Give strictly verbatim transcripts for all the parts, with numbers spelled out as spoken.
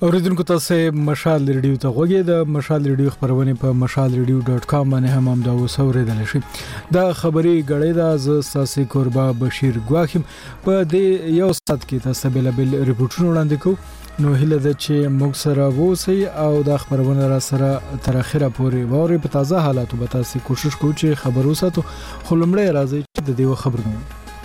اوریدونکو تاسو مشال ریډیو ته غوږی د مشال ریډیو خبرونه په مشال ریډیو ډاټ کام باندې هم هم دا وسوریدل شي. دا خبري غړې دا ز ساسي قربا بشیر ګواخم په دې یو سات کې تاسو بل بل ریپورتونه وړاندې کوو. نو هله د چې موږ سره ووسی او دا خبرونه را سره تر اخره پورې ووري په تازه حالاتو به تاسو کوشش کوو چې خبرو ساتو. خو لمړی راځي چې د دې خبرونه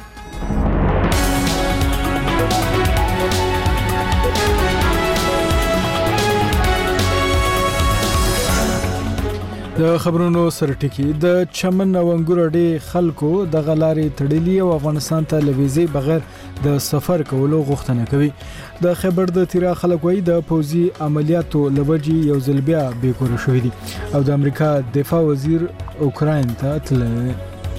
د خبرونو سره ټکی. د چمن او انګور ډې خلکو د غلاري تړلې او افغانستان ته لويزي بغیر د سفر کولو غوښتنه کوي. د خبر د تیرا خلک وای د پوزي عملیاتو لوجي یو ځل بیا به کور شوې دي او د امریکا دفاع وزیر اوکراین ته تللی.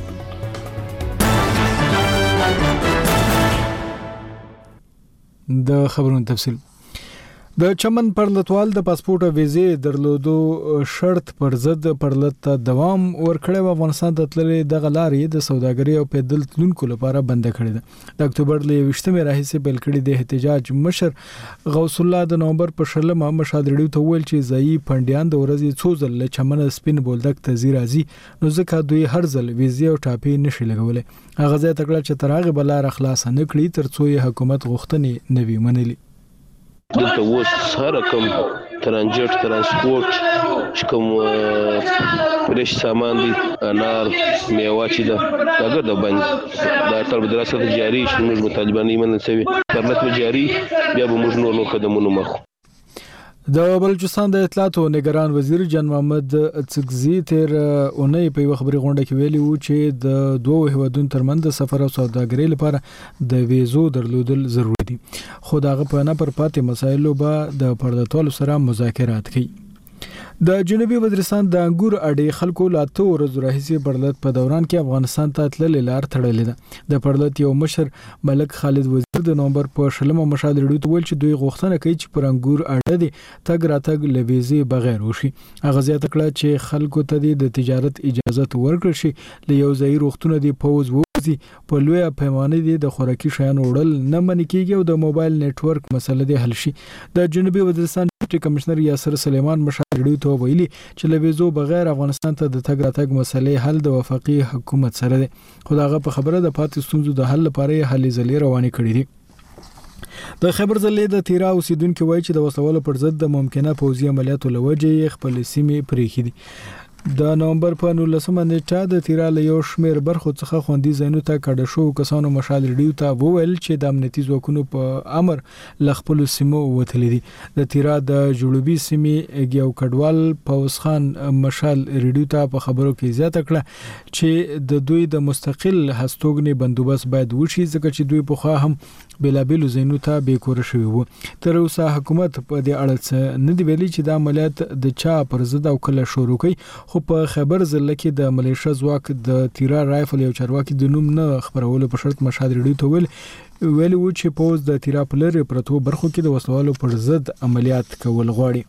د خبرونو تفصیل. د چمن پرلطوال د پاسپورت او ویزې درلودو شرط پر ضد پرلط ته دوام ورکړی و. افغانستان ته تللې د غلاري د سوداګرۍ او پیدل تلونکو لپاره بند کړی ده. د اکتوبر ل یوشتمې راهیسې بل کړی د احتجاج مشر غوث الله د نومبر په شلمه مشادړیو ته ویل چې ځای پندیان د ورځې څو ځل چمن سپین بولدک ته زیرازي نو ځکه دوی هر ځل ویزې او ټاپي نشي لګولې. هغه ځای تکړه چې ترغه بلار خلاص نه کړی ترڅو حکومت غوښتنې نوي منلي. دلته اوس هر کوم ترانجیت ترانسپورت چې کوم فرش سامان دي انار میوه چې ده هغه د باندې دا تر دراسه جاری شي. موږ مطالبه نه منل پرلط جاری بیا به موږ نور نو قدمونه مخ. د بلوچستان د اطلاعات او نگران وزیر جان محمد څکزي تر اونۍ په خبري غونډه کې ویلي وو چې د دوه هیوادونو ترمنځ د سفر او سوداګرۍ لپاره د ویزو درلودل ضروري دي. خو داغه په نه پر پاتې مسایلو به د پردتوالو سره مذاکرات کوي. د جنوبي وزیرستان د انګور اډې خلکو لاته ورځ راهیسې پرلط په دوران کې افغانستان ته تللې لار تړلې ده. د پرلط یو مشر ملک خالد وزیر د نومبر په شلمه مشادړیو ته ویل چې دوی غوښتنه کوي چې پر انګور اډې دي تګ راتګ لويزي بغیر وشي. هغه زیاته کړه چې خلکو ته د تجارت اجازه ورکړي شي. ل یو ځای روغتون دي پوز وځي په لوی پیمانه دي د خوراکي شیانو وړل نه منې کیږي او د موبایل نتورک مسله دي حل شي. د جنوبي وزیرستان ډیپټي کمشنر یاسر سلیمان مشادړیو ته ویلي چې لويزو بغیر افغانستان ته د تګ راتګ مسلې حل د وفاقي حکومت سره دي. خو داغه په خبره د پاتې ستونزو د حل لپاره هلې ځلې روانې کړې دي. د خبر ځلې د تیرا اوسیدونکو وایي چې د وسلوالو پر ضد د ممکنه پوځي عملیاتو لوجې خپل سیمې پرېښې دي. د نومبر په نولسمه نیټه د تیرا له یو شمېر برخو څخه خوندي ځایونو ته کډه شو کسانو مشال ریډیو ته وویل چې د امنیتي ځواکونو په امر ل خپل سیمو وتلې دي. د تیرا د جنوبي سیمې یو کډوال پوز خان مشال ریډیو ته په خبرو کې زیاته کړه چې د دوی د مستقل هستوګنې بندوبست باید وشي ځکه چې دوی په خوا هم بلابلو زینو ته به کور شوی وو. تر اوسه حکومت په دې اړه نه دی ویلي چې د عملیات د چا پر ضد او کله شروع کوي. خو په خبر ځل کې د ملیشیا ځواک د تیرا رایفل یو چارواکي د نوم نه خبرولو په شرط مشاد ریډیو ته ویل ویل و چې پوز د تیرا په لری پرتو برخو کې د وسلوالو پر ضد عملیات کول غواړي.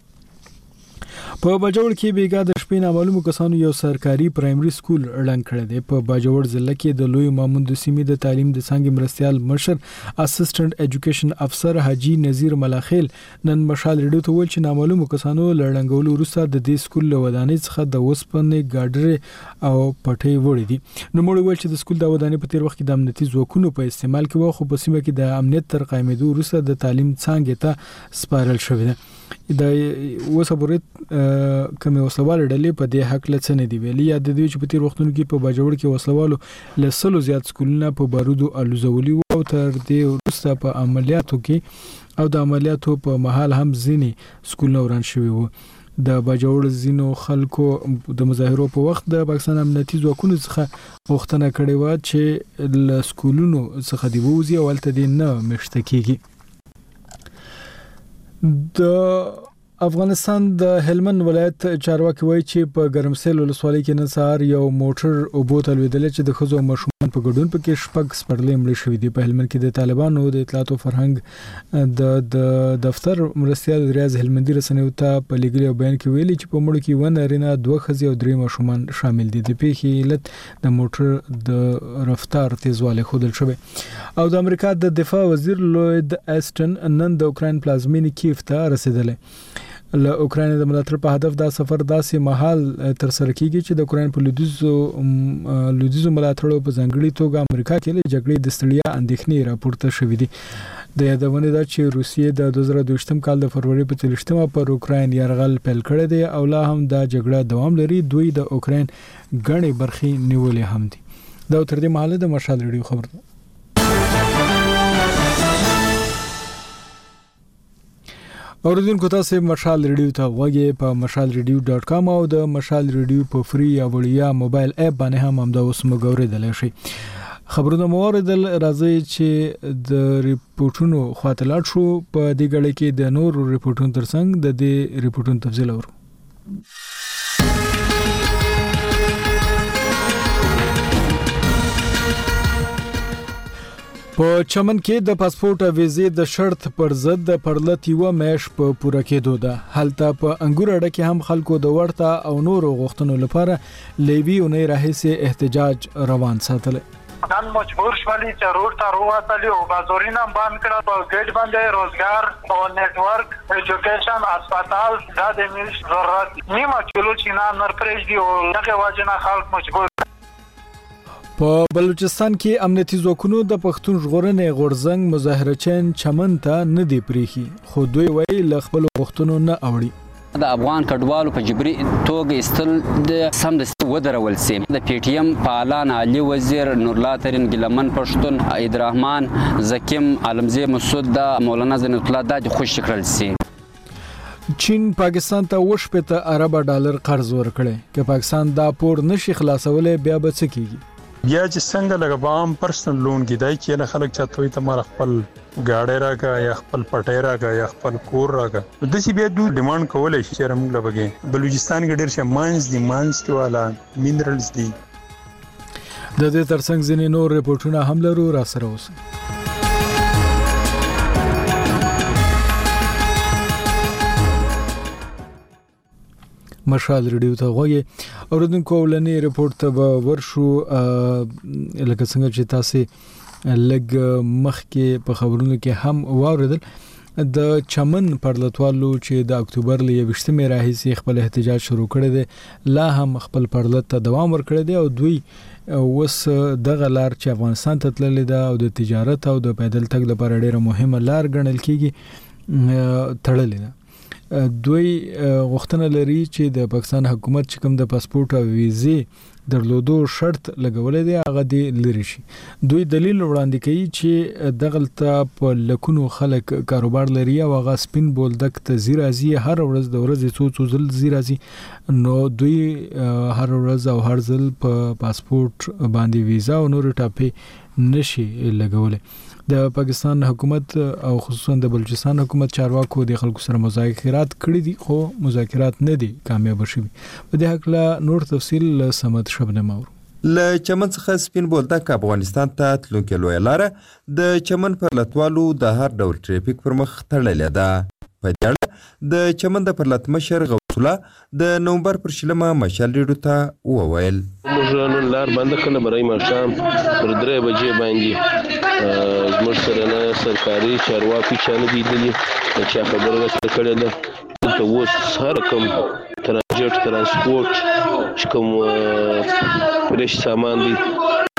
په باجوړ کې بیګا د شپې نامعلومو کسانو یو سرکاري پرایمري سکول اعلان کړی دی. په باجوړ ضلع کې د لوی مامون د سیمې د تعلیم د څنګه مرستيال مشر اسسټنټ ایجوکیشن افسر حاجی نذیر ملاخیل نن مشال ریډیو ته ویل چې نامعلومو کسانو لړنګولو وروسته د دې سکول له ودانۍ څخه د وسپنې ګاډر او پټي وړي دي. نو موږ ویل چې د سکول د ودانۍ په تیر وخت کې د امنیتي ځواکونو په استعمال کې و خو په سیمه کې د امنیت تر قائمېدو وروسته د تعلیم څنګه ته سپارل شوې ده. د وسبورت کومه وسلوال ډلې په دې حق لڅ نه دی ویلي. یا د دې چې په تیر وختونو کې په باجوړ کې وسلوالو لسلو زیات سکولونه په بارودو الوزولي او تر دې وروسته په عملیاتو کې او د عملیاتو په محل هم ځینې سکولونه وران شوي وو. د باجوړ زینو خلکو د مظاهرو په وخت د پاکستان امنیتي ځواکونو څخه غوښتنه کړې و چې ل سکولونو څخه دی ووزي او الته دې نه مشته کیږي. د افغانستان د هلمند ولایت چارواکي وایي چې په ګرمسېل ولسوالۍ کې نن سهار یو موټر اوبو ته لوېدلی چې د ښځو او ماشومان په ګډون پکې شپږ سپرلۍ مړې شوي دي. په هلمند کې د طالبانو د اطلاعات او فرهنګ د د دفتر مرستیال ریاض هلمندي رسنیو ته په لیږلي بیان کې ویلي چې په مړو کې اووه نارینه، دوه ښځې او درې ماشومان شامل دي. د پیښې علت د موټر د رفتار تیزوالی ښودل شوی. او د امریکا د دفاع وزیر لوید اسټن نن د اوکراین پلازمینې کیف ته رسیدلی. له اوکراین د ملاتړ په هدف دا سفر داسې مهال تر سره کیږي چې د اوکراین په لویدیځو لویدیځو ملاتړو په ځانګړي توګه امریکا کې له جګړې د ستړیا اندېښنې راپورته شوې دي. د یادونه ده چې روسیې د دوه زره دوه کال د فروری په څلوېښتمه پر اوکراین یرغل پیل کړی دی او لا هم دا جګړه دوام لري. دوی د اوکراین ګڼې برخې نیولې هم دي. دا تر دې مهاله د مشال ریډیو خبر ده. اوریدونکو تاسو مشال ریډیو ته غوږی په مشال ریډیو ډاٹ کام او د مشال ریډیو په فری یا وړیا موبایل اپ باندې هم همدا اوس موږ اوریدلی شئ. خبرونه مو اوریدل، راځي چې د ریپورتونو خواته لاړ شو. په دې غړي کې د نورو ریپورتونو ترڅنګ د دې ریپورتونو تفصیل اورو. په چمن کې د پاسپورت او ویزې د شرط پر ضد د پرلط یوه میاشت په پوره کېدو ده. هلته په انګور اډه کې هم خلکو د ورته او نورو غوښتنو لپاره لیوي اونۍ راهیسې احتجاج روان ساتلی. نن مجبور شولي چې روډ ته راووتلي او بازارونه هم بند کړه. په ګیټ باندې روزګار او نیټورک، ایجوکیشن، اسپیټال دا د ملي ضرورت نیمه کیلو چې نه نر پرېږدي او دغه وجه نه خلک مجبور. په بلوچستان کې امنیتي ځواکونو د پښتون ژغورنې غورځنګ مظاهره چین چمن ته نه دی پریښي، خو دوی وایي له خپلو غوښتنو نه اوړي. د افغان کډوالو په جبري توګه ایستل د سمدستي ودرول سي. د پی ټی ایم فعالان علي وزیر، نورالله ترین، ګیلمن پښتون، عیدرحمان زکیم، عالمزی مسعود، د مولانا زین الله د خوش کړل سي. چین پاکستان ته وشپته ارب ډالر قرض ورکړي. که پاکستان دا پور نشي خلاصولای بیا به څه کیږي؟ بیا چې څنګه لګ بام پرسنل لون کیدای چې نه خلک چاته وي ته مار خپل گاډي راکا یا خپل پټي راکا یا خپل کور راکا. د سی بیا دوی ډیماند کولای شي چې موږ لبګي. بلوچستان کې ډېر شه ماینز دي، ماینز کې والا مینرالز دي. د دې ترڅنګ ځینې نور ریپورتونه هم لرو، را سره اوسئ. مشال ریډیو ته غوږی. اوریدونکو ولنی ریپورت ته به ورشو. لکه څنګه چې تاسو لګ مخکې په خبرونو کې هم واوریدل، د چمن پرلطوالو چې د اکتوبر ل یویشتمې راهیسې خپل احتجاج شروع کړی دی، لا هم خپل پرلط ته دوام ورکړی دی او دوی اوس دغه لار چې افغانستان ته تللې ده او د تجارت او د پیدل تګ لپاره ډیره مهمه لار ګڼل کیږي تړلې ده. دوی غوښتنه لري چې د پاکستان حکومت چې کوم د پاسپورت او ویزې درلودو شرط لګولې دی هغه دی لري شي. دوی دلیل وړاندې کوي چې دغلته په لکونو خلک کاروبار لري او هغه سپین بولدک ته زیرازي هر ورځ د ورځې څو څو ځل زیرازي، نو دوی هر ورځ او هر ځل په پاسپورت باندې ویزا او نور ټاپې نشي لګولې. د پاکستان حکومت او خصوصا د بلوچستان حکومت چارواکو د خلکو سره مذاکرات کړي دي، خو مذاکرات نه دي کامیاب شوي. په دې حق له نور تفصیل سمت شبنم اورو. ل چمن څخه سپین بولدک افغانستان ته تلونکې لویه لاره د چمن پرلطوالو د هر ډول ټریفیک پر مخ تړلې ده. په دې اړه د چمن د پرلط مشر غوث الله د نومبر پر شلمه مشال ریډیو ته وویل: موږ نن لار بنده کړه برای ماښام پر درې بجې باندې زموږ سره نه سرکاري چارواکي چا نه دي لیدلي، نه چا خبره راسره کړې ده. دلته اوس هر کوم ترانزیټ ترانسپورټ چې کوم فریش سامان دی،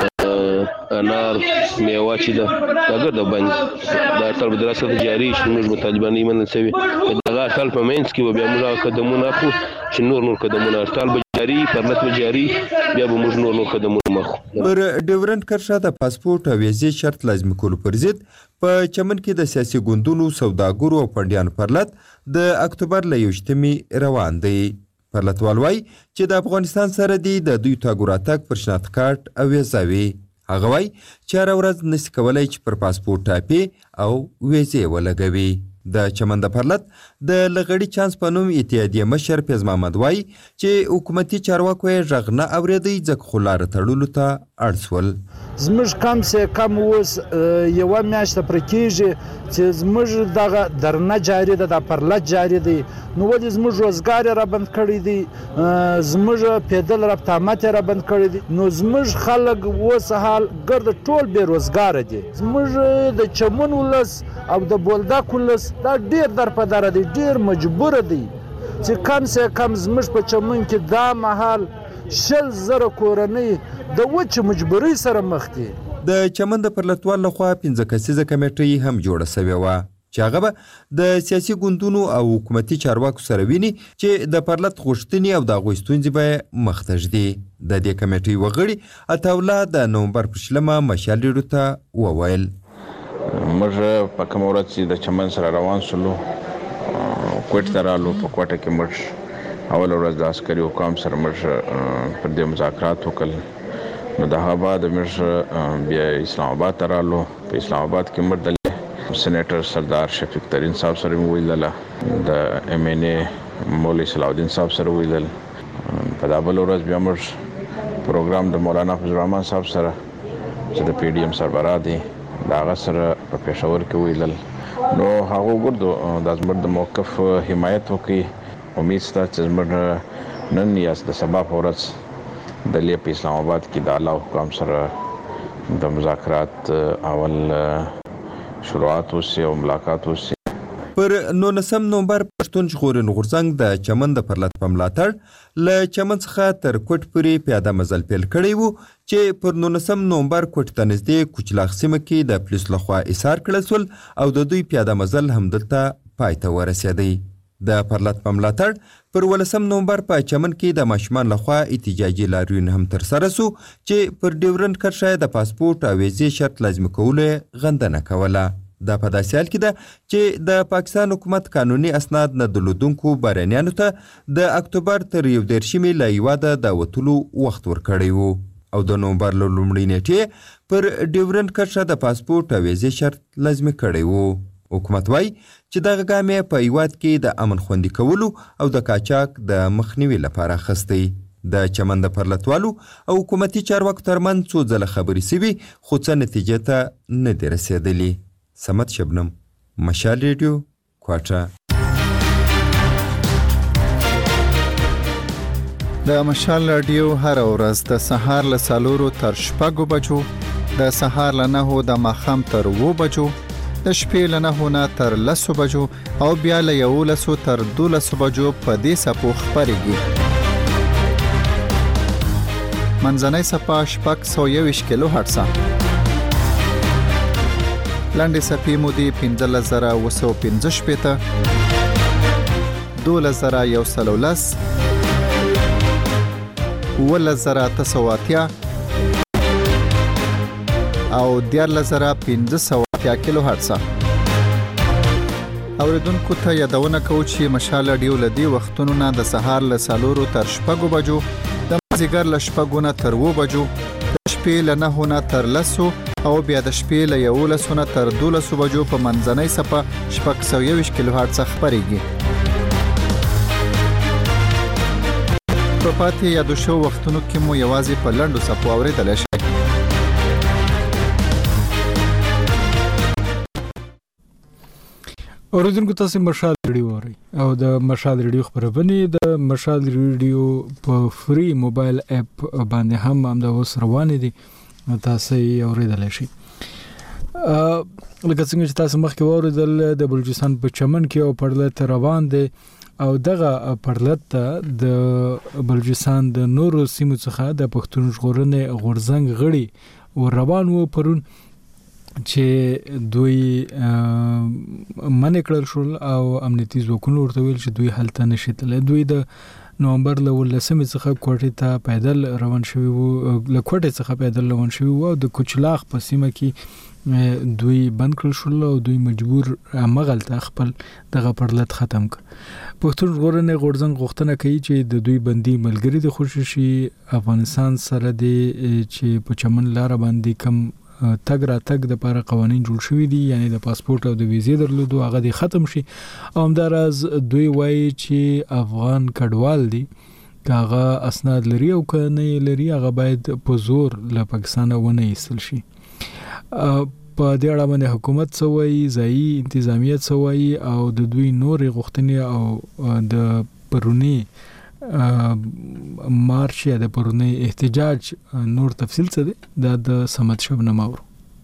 انار، میوه چې ده هغه د بند دا ټول به دراسه جاري شي. موږ مطالبانه یې منل سوي دغه ټول په منځ کې به بیا موږ قدمونه اخلو چې نور نور قدمونه ټول به جاري پرلط به جاري بیا به موږ نور نور قدمونه مخو. پر ډیورنډ کرښه د پاسپورت او ویزې شرط لازم کولو پر ضد په چمن کې د سیاسي ګوندونو، سوداګرو او پنډیانو پرلط د اکتوبر له یوشتمې روان دی. پرلطوال وایي چې د افغانستان سره دی د دوی تګ راتګ پر شناخت کارت او ویزه وي. هغه وایي چې هره ورځ نشي کولی چې پر پاسپورت ټاپې او ویزې ولګوي. د چمن د پرلت د لغړی چانس په نوم اتحادیه مشر فیض محمد وای چې حکومتي چارواکو یې غږ نه اورېدی ځکه خو لاره تړلو ته اړ شول. زموږ کم سه کم اوس یوه میاشت پرې کېږي چې زموږ دغه درنه جاري ده د پرلت جاري دی نو ولې زموږ روزګار یې رابند کړی دی زموږ پیدل رابطامت یې رابند کړی دی نو زموږ خلک اوس حال ګرد ټول بې روزګاره دي. زموږ د چمن ولس او د بولدک ولس دا ډېر درپدره دی ډېر مجبوره دی چې کم سه کم زموږ په چمن کې دا مهال شل زره کورنۍ د وچې مجبورۍ سره مخ دي. د چمن د پرلتوال لخوا پنځه کسیزه کمیټۍ هم جوړه سوې وه چې هغه به د سیاسي ګوندونو او حکومتي چارواکو سره ویني چې د پرلت غوښتنې او د هغوی ستونزې به مخ ته ږدي. د دې کمیټۍ وغړي عطاالله د نومبر په شلمه مشال ریډیو ته وویل موږ په کومه ورځ چې د چمن سره روان شولو کوټ ته رالو په کوټه کې موږ اول ورځ د عسکري حکام سره موږ پر دې مذاکرات وکړل نو د هغه بعد موږ بیا اسلام آباد ته رالو. په اسلام آباد کې موږ د سینیټر سردار شفیق ترین صاحب سره ولیدل د ایم این ای مولوي صلاح الدین صاحب سره ولیدل. په دا بل ورځ بیا موږ پروګرام د مولانا فضل الرحمن صاحب سره چې د پی ډی ایم سربراہ دی د هغه سره په پېښور کې ولیدل نو هغه وګورو د زموږ د موقف حمایت وکړي. امید شته چې زموږ نن یا د سبا په ورځ د لیه په اسلام آباد کې د اعلی حکام سره د مذاکرات اول شروعات وشي او ملاقات وشي. پر نولسم نومبر پښتون ژغورنې غورځنګ د چمن د پرلت په ملاتړ له چمن څخه تر کوټ پورې پیاده مزل پیل کړی و چې پر نولسم نومبر کوټ ته نږدې کوچلاغ سیمه کې د پولیسو لخوا ایثار کړل شول او د دوی پیاده مزل همدلته پای ته ورسېدی. د پرلت په ملاتړ پر ولسم نومبر په چمن کې د ماشومان لخوا احتجاجي لاریون هم ترسره سو چې پر ډیورنډ کرښه د پاسپورت او ویزې شرط لازمي کولو غندنه کوله. دا په داسې حال کې ده چې د پاکستان حکومت قانوني اسناد نه درلودونکو بهرنیانو ته د اکتوبر تر یو دېرشمې له هیواده د وتلو وخت ورکړی و او د نومبر له لومړۍ نیټې پر ډیورنډ کرښه د پاسپورت او ویزې شرط لازمي کړی و. حکومت وای چې دغه ګام یې په هیواد کې د امن خوندي کولو او د قاچاق د مخنیوي لپاره اخیستی. د چمن د پرلتوالو او حکومتي چارواکو ترمنځ څو ځله خبرې سوي خو څه نتیجې ته نه دي رسېدلي. صمد شبنم، مشال ریډیو، کوټه. د مشال رادیو هر ورځ د سهار له څلورو تر شپږو بجو، د سهار له نهو د ماښام تر اوو بجو، د شپې له نهو نه تر لسو بجو او بیا له یولسو تر دولسو بجو په دې څپو خپرېږي. منځنۍ څپه شپږ سوه یوویشت کیلو هرټزه. لنډې څپې مودې پنځلس زره اوه سوه پنځه شپېته، دولس زره یو سل او لس، اوولس زره اته سوه اتیا او دیارلس زره پنځه سوه اتیا کیلو هرټزه. اوریدونکو ته یادونه کوو چې مشال رادیو له دې وختونو نه د سهار له څلورو تر شپږو بجو، د مازدیګر له شپږو نه تر اوو بجو، د شپې له نهو نه تر لسو او بیا د شپې له یولسو نه تر دولسو بجو په منځنۍ څپه شپږ سوه یوویشت کیلو هرټزه خپرېږي. په پاتې یادو شوو وختونو کې مو یوازې په لنډو څپو اورېدلی شئ. اوریدونکو تاسو مشال ریډیو اورئ او د مشال ریډیو خبرونه د مشال ریډیو په فری موبایل اپ باندې هم هم د اوس روان دي، تاسو یې اوریدلی شئ. لکه څنګه چې تاسو مخکې واوریدل د بلوچستان په چمن کې او پرلت روان دی او دغه پرلت د بلوچستان د نورو سیمو څخه د پښتون ژغورنې غورځنګ غړي ور روان وو پرون چې دوی منع کړل شول او امنیتي ځواکونو ورته ویل چې دوی هلته نشي تللی. دوی د نومبر له ولسمې څخه کوټې ته پیدل روان شوي وو، له کوټې څخه پیدل روان شوي وو او د کوچلاغ په سیمه کې دوی بند کړل شول او دوی مجبور مغلته خپل دغه پرلت ختم کړ. پښتون ژغورنې غورځنګ غوښتنه کوي چې د دوی بندي ملګری د خوشي افغانستان سره د چې په چمن لار باندې کم تګ را تګ د لپاره قوانين جوړ شوي دي، یعنی د پاسپورت او د ویزې درلودو هغه د ختم شي. او همداراز دوی وایي چې افغان کډوال دي هغه اسناد لري او که نه لري هغه باید په زور له پاکستان ونه ایستل شي. په دې اړه باندې حکومت څه وایي، ځایي انتظامیه څه وایي او د دوی نورې غوښتنې او د پرونی مارچ یا د پرونی احتجاج نور تفصیل څه دی دا د سمت شبنم اورو.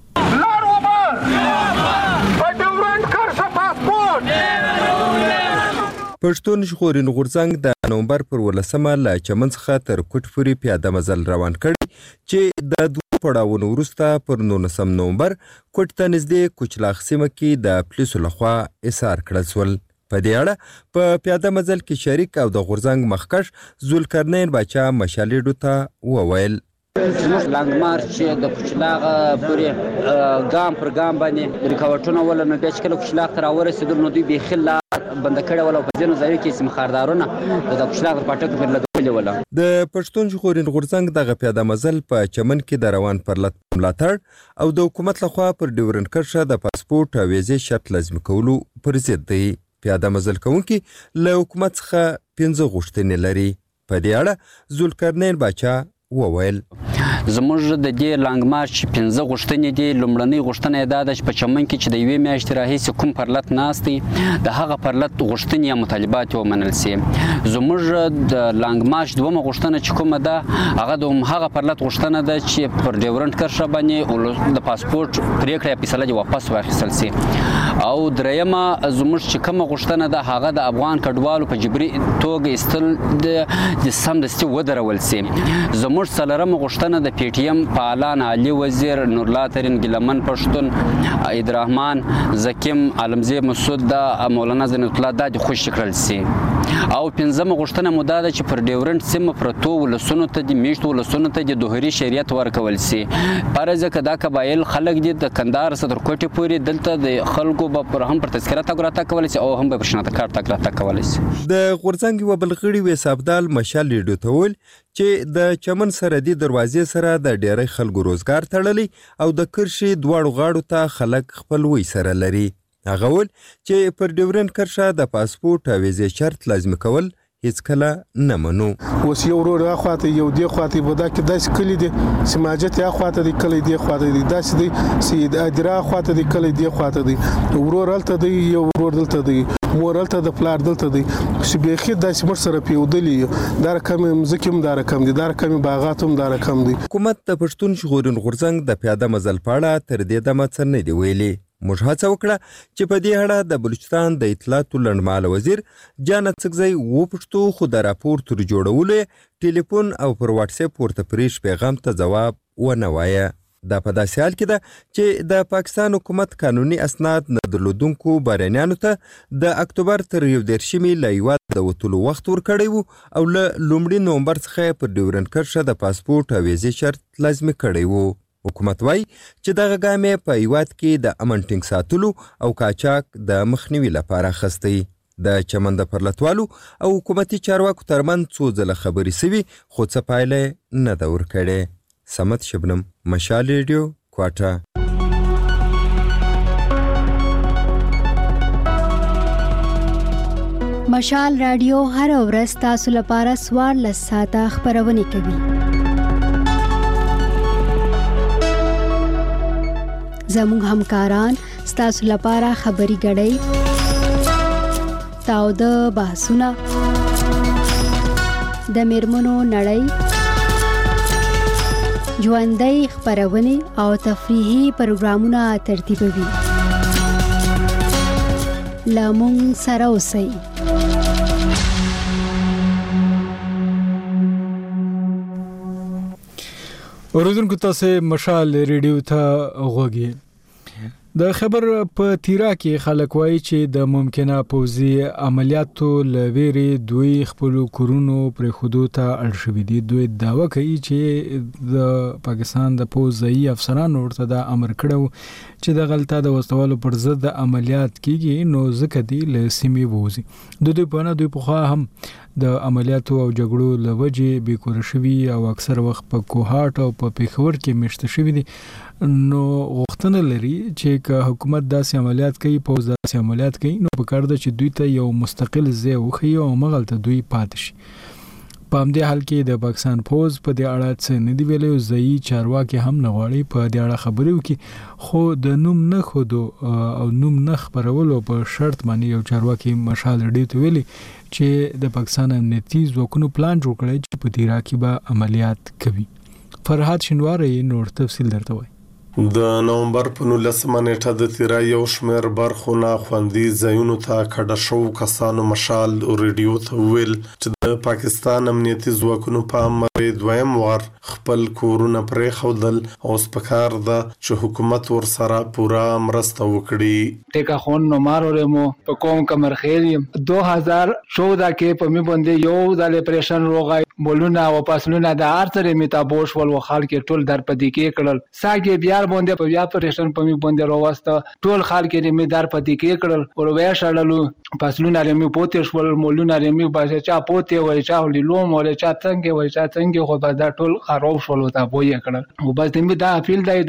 پښتون ژغورنې غورځنګ د نومبر پر ولسمه له چمن څخه تر کوټ پورې پیاده مزل روان کړی چې د دوه پړاوونو وروسته پر نولسم نومبر کوټ ته نږدې کوچلاخ سیمه کې د پولیسو لخوا ایثار کړل شول. په دې اړه په پیاده مزل کې شریک او د غورځنګ مخکښ ذوالقرنین باچا مشالېډو ته وویل زموږ لانګ مارچ د کوچلاغ پورې ګام پر ګام باندې رکاوټونه ول، نو بیا چې کله کوچلاغ ته راورسېدل نو دوی بیخي لار بنده کړې وله او په ځینو ځایو کې سیمخاردارونه د کوچلاغ پر پاټکو پرې لګولې وله. د پښتون ژغورنې غورځنګ دغه پیاده مزل په چمن کې د روان پرلت ملاتړ او د حکومت لخوا پر ډیورنډ کرښه د پاسپورت او ویزې شرط لازمي کولو پر ضد دی. پیاده مزل کوونکي له حکومت څخه پنځه غوښتنې لري. په دې اړه ذوالقرنین باچا وویل زموږ د دې لانګ مارچ پنځه غوښتنې دي. لومړنۍ غوښتنه یې دا ده چې په چمن کې چې د یوې میاشتې راهیسې کوم پرلت ناست دی د هغه پرلت غوښتنې یا مطالبات ومنل سي. زموږ د لانګ مارچ دومه غوښتنه چې کومه ده هغه د هغه پرلت غوښتنه ده چې پر ډیورنډ کرښه باندې د پاسپورت پریکړه یا فیصله دې واپس واخیستل سي. او دریمه زموږ چې کومه غوښتنه ده هغه د افغان کډوالو په جبري توګه ایستل د سمدستي ودرول سي. زموږ څلورمه غوښتنه د پی ټی ایم فعالان علي وزیر، نورلا ترین، ګیلمن پښتون، عیدرحمان زکیم، عالمزی مسعود د مولانا زینت الله د خوشی کړل سي. او پنځمه غوښتنه مو دا ده چې پر ډیورنډ سیمه پرتو ولسونو ته د میشتو ولسونو ته د دوهري شریعت ورکول سي. پرځه کدا قبایل خلک دي د کندهار څخه تر کوټې پورې دلته د خلکو به پر هم پر تذکره تګ راتګ کولی سي او هم به پر شناخت کارت تګ راتګ کولی سي. د غورځنګ یوه بل غړي ویس ابدال مشالېډو ته وویل چې د چمن سرحدي دروازې سره د ډېری خلکو روزګار تړلی او د کرښې دواړو غاړو ته خلک خپلوۍ سره لري. هغه وویل چې پر ډیورنډ کرښه د پاسپورت او ویزې شرط لازمي کول هیڅکله نه منو. اوس یو ورور اخواته یو دی خواته بودا کې داسې کلی دي سماجت اخواته دی کلی دی خواته دی داسې دی سید ادرا اخواته دی کلی دی خواته دی ورور الته دی یو ورور دلته دی مورلته د پلار دلته دی چې بيخي داسې مر سره پیودلی دا رقم مزکم دا رقم دي دا رقم باغاتم دا رقم دي. حکومت د پښتون ژغورنې غورځنګ د پیاده مزل پاړه تر دې دمه څه نه دی ویلي. موږ هڅه وکړه چې په دې اړه د بلوچستان د اطلاعاتو لنډمهاله وزیر جان اڅکزی وپوښتو، خو د راپور تر جوړولو ټلیفون او پر واټس اپ ورته پریش پیغام ته ځواب ونه وایه. دا په داسې حال کې ده چې د پاکستان حکومت قانوني اسناد نه درلودونکو بهرنیانو ته د اکتوبر تر یو دېرشمې له هیواد د وتلو وخت ورکړی و او له لومړي نومبر څخه پر ډیورنډ کرښه د پاسپورت او ویزې شرط لازمي کړی و. حکومت وایي چې دغه ګام یې په هیواد کې د امن ټینګ ساتلو او قاچاق د مخنیوي لپاره اخیستی. د چمن د پرلتوالو او حکومتي چارواکو ترمنځ څو ځله خبرې سوي خو څه پایله نه ده ورکړې. سمت شبنم، مشال ریډیو، کوټه. مشال رادیو هر ورځ تاسو لپاره څوارلس ساعته خبرونه کوي. زموږ همکاران ستاسو لپاره خبري غړي تاو د بحثونه د میرمنو نړۍ ژوندۍ خبرونه او تفریحي پروګرامونه ترتیبوي. لامون سره اوسئ. اوریدونکو تاسو مشال ریډیو ته غوږی. د خبر په تیرا کې خلک وایي چې د ممکنه پوځي عملیاتو لویری دوی خپل کورونو پر خودو ته اړ شوي دي. دوی داوا کوي چې د پاکستان د پوځي افسرانو ورته د امر کړو چې د غلطه د وسوالو پر ضد عملیات کیږي نو ځکه دی له سیمې ووزي. د دوی په نه دوی په خوا هم د عملیاتو او جګړو لوجې بیکور شوی او اکثر وخت په کوهاټ او په پیښور کې مشته شوی دي نو غوښتنه لري چې که حکومت داسې عملیات کوي پوز داسې عملیات کوي نو په کار ده چې دوی ته یو مستقل ځای وښیي او مغلته دوی پاتې شي. په همدې حال کې د پاکستان پوز په دې اړه څه نه دی ویلي او ځایي چارواکي هم نه غواړي په دې اړه خبرې وکړي خو د نوم نه ښودو او نوم نه خپرولو په شرط باندې یو چارواکي مشال ډیو ته ویلي چې د پاکستان امنیتي ځواکونو پلان جوړ کړی چې په دې راکې به عملیات کوي. فرهاد شینواری نور تفصیل درته وایي. د نومبر په نولسمه نیټه د تیرا یو شمېر برخو نه خوندي ځایونو ته کډه شوو کسانو مشال ریډیو ته ویل چې د پاکستان امنیتي ځواکونو په امر دویم وار خپل کورونه پرېښودل او سپکار ده چې حکومت ورسره پوره مرسته وکړي. ټیکا خون نومار ورمو په کوم کمرخیل دو هزار چودہ کې په می باندې یو د اپریشن روغای مولونه او پاسلونه د ارتر میتابوش ول وخال کې ټول در پدې کې کړل ساګي بیا باندې په بیا پریشن په می باندې راوسته ټول خال کې می در پدې کې کړل او وې شړلو پاسلونه رمي پوتې شول مولونه رمي باسه چا پوتې وای چا لوم ولا چا څنګه وای چا څنګه خو به دا ټول خراب شول تا بوې کړل او بس دې دا اپیل دی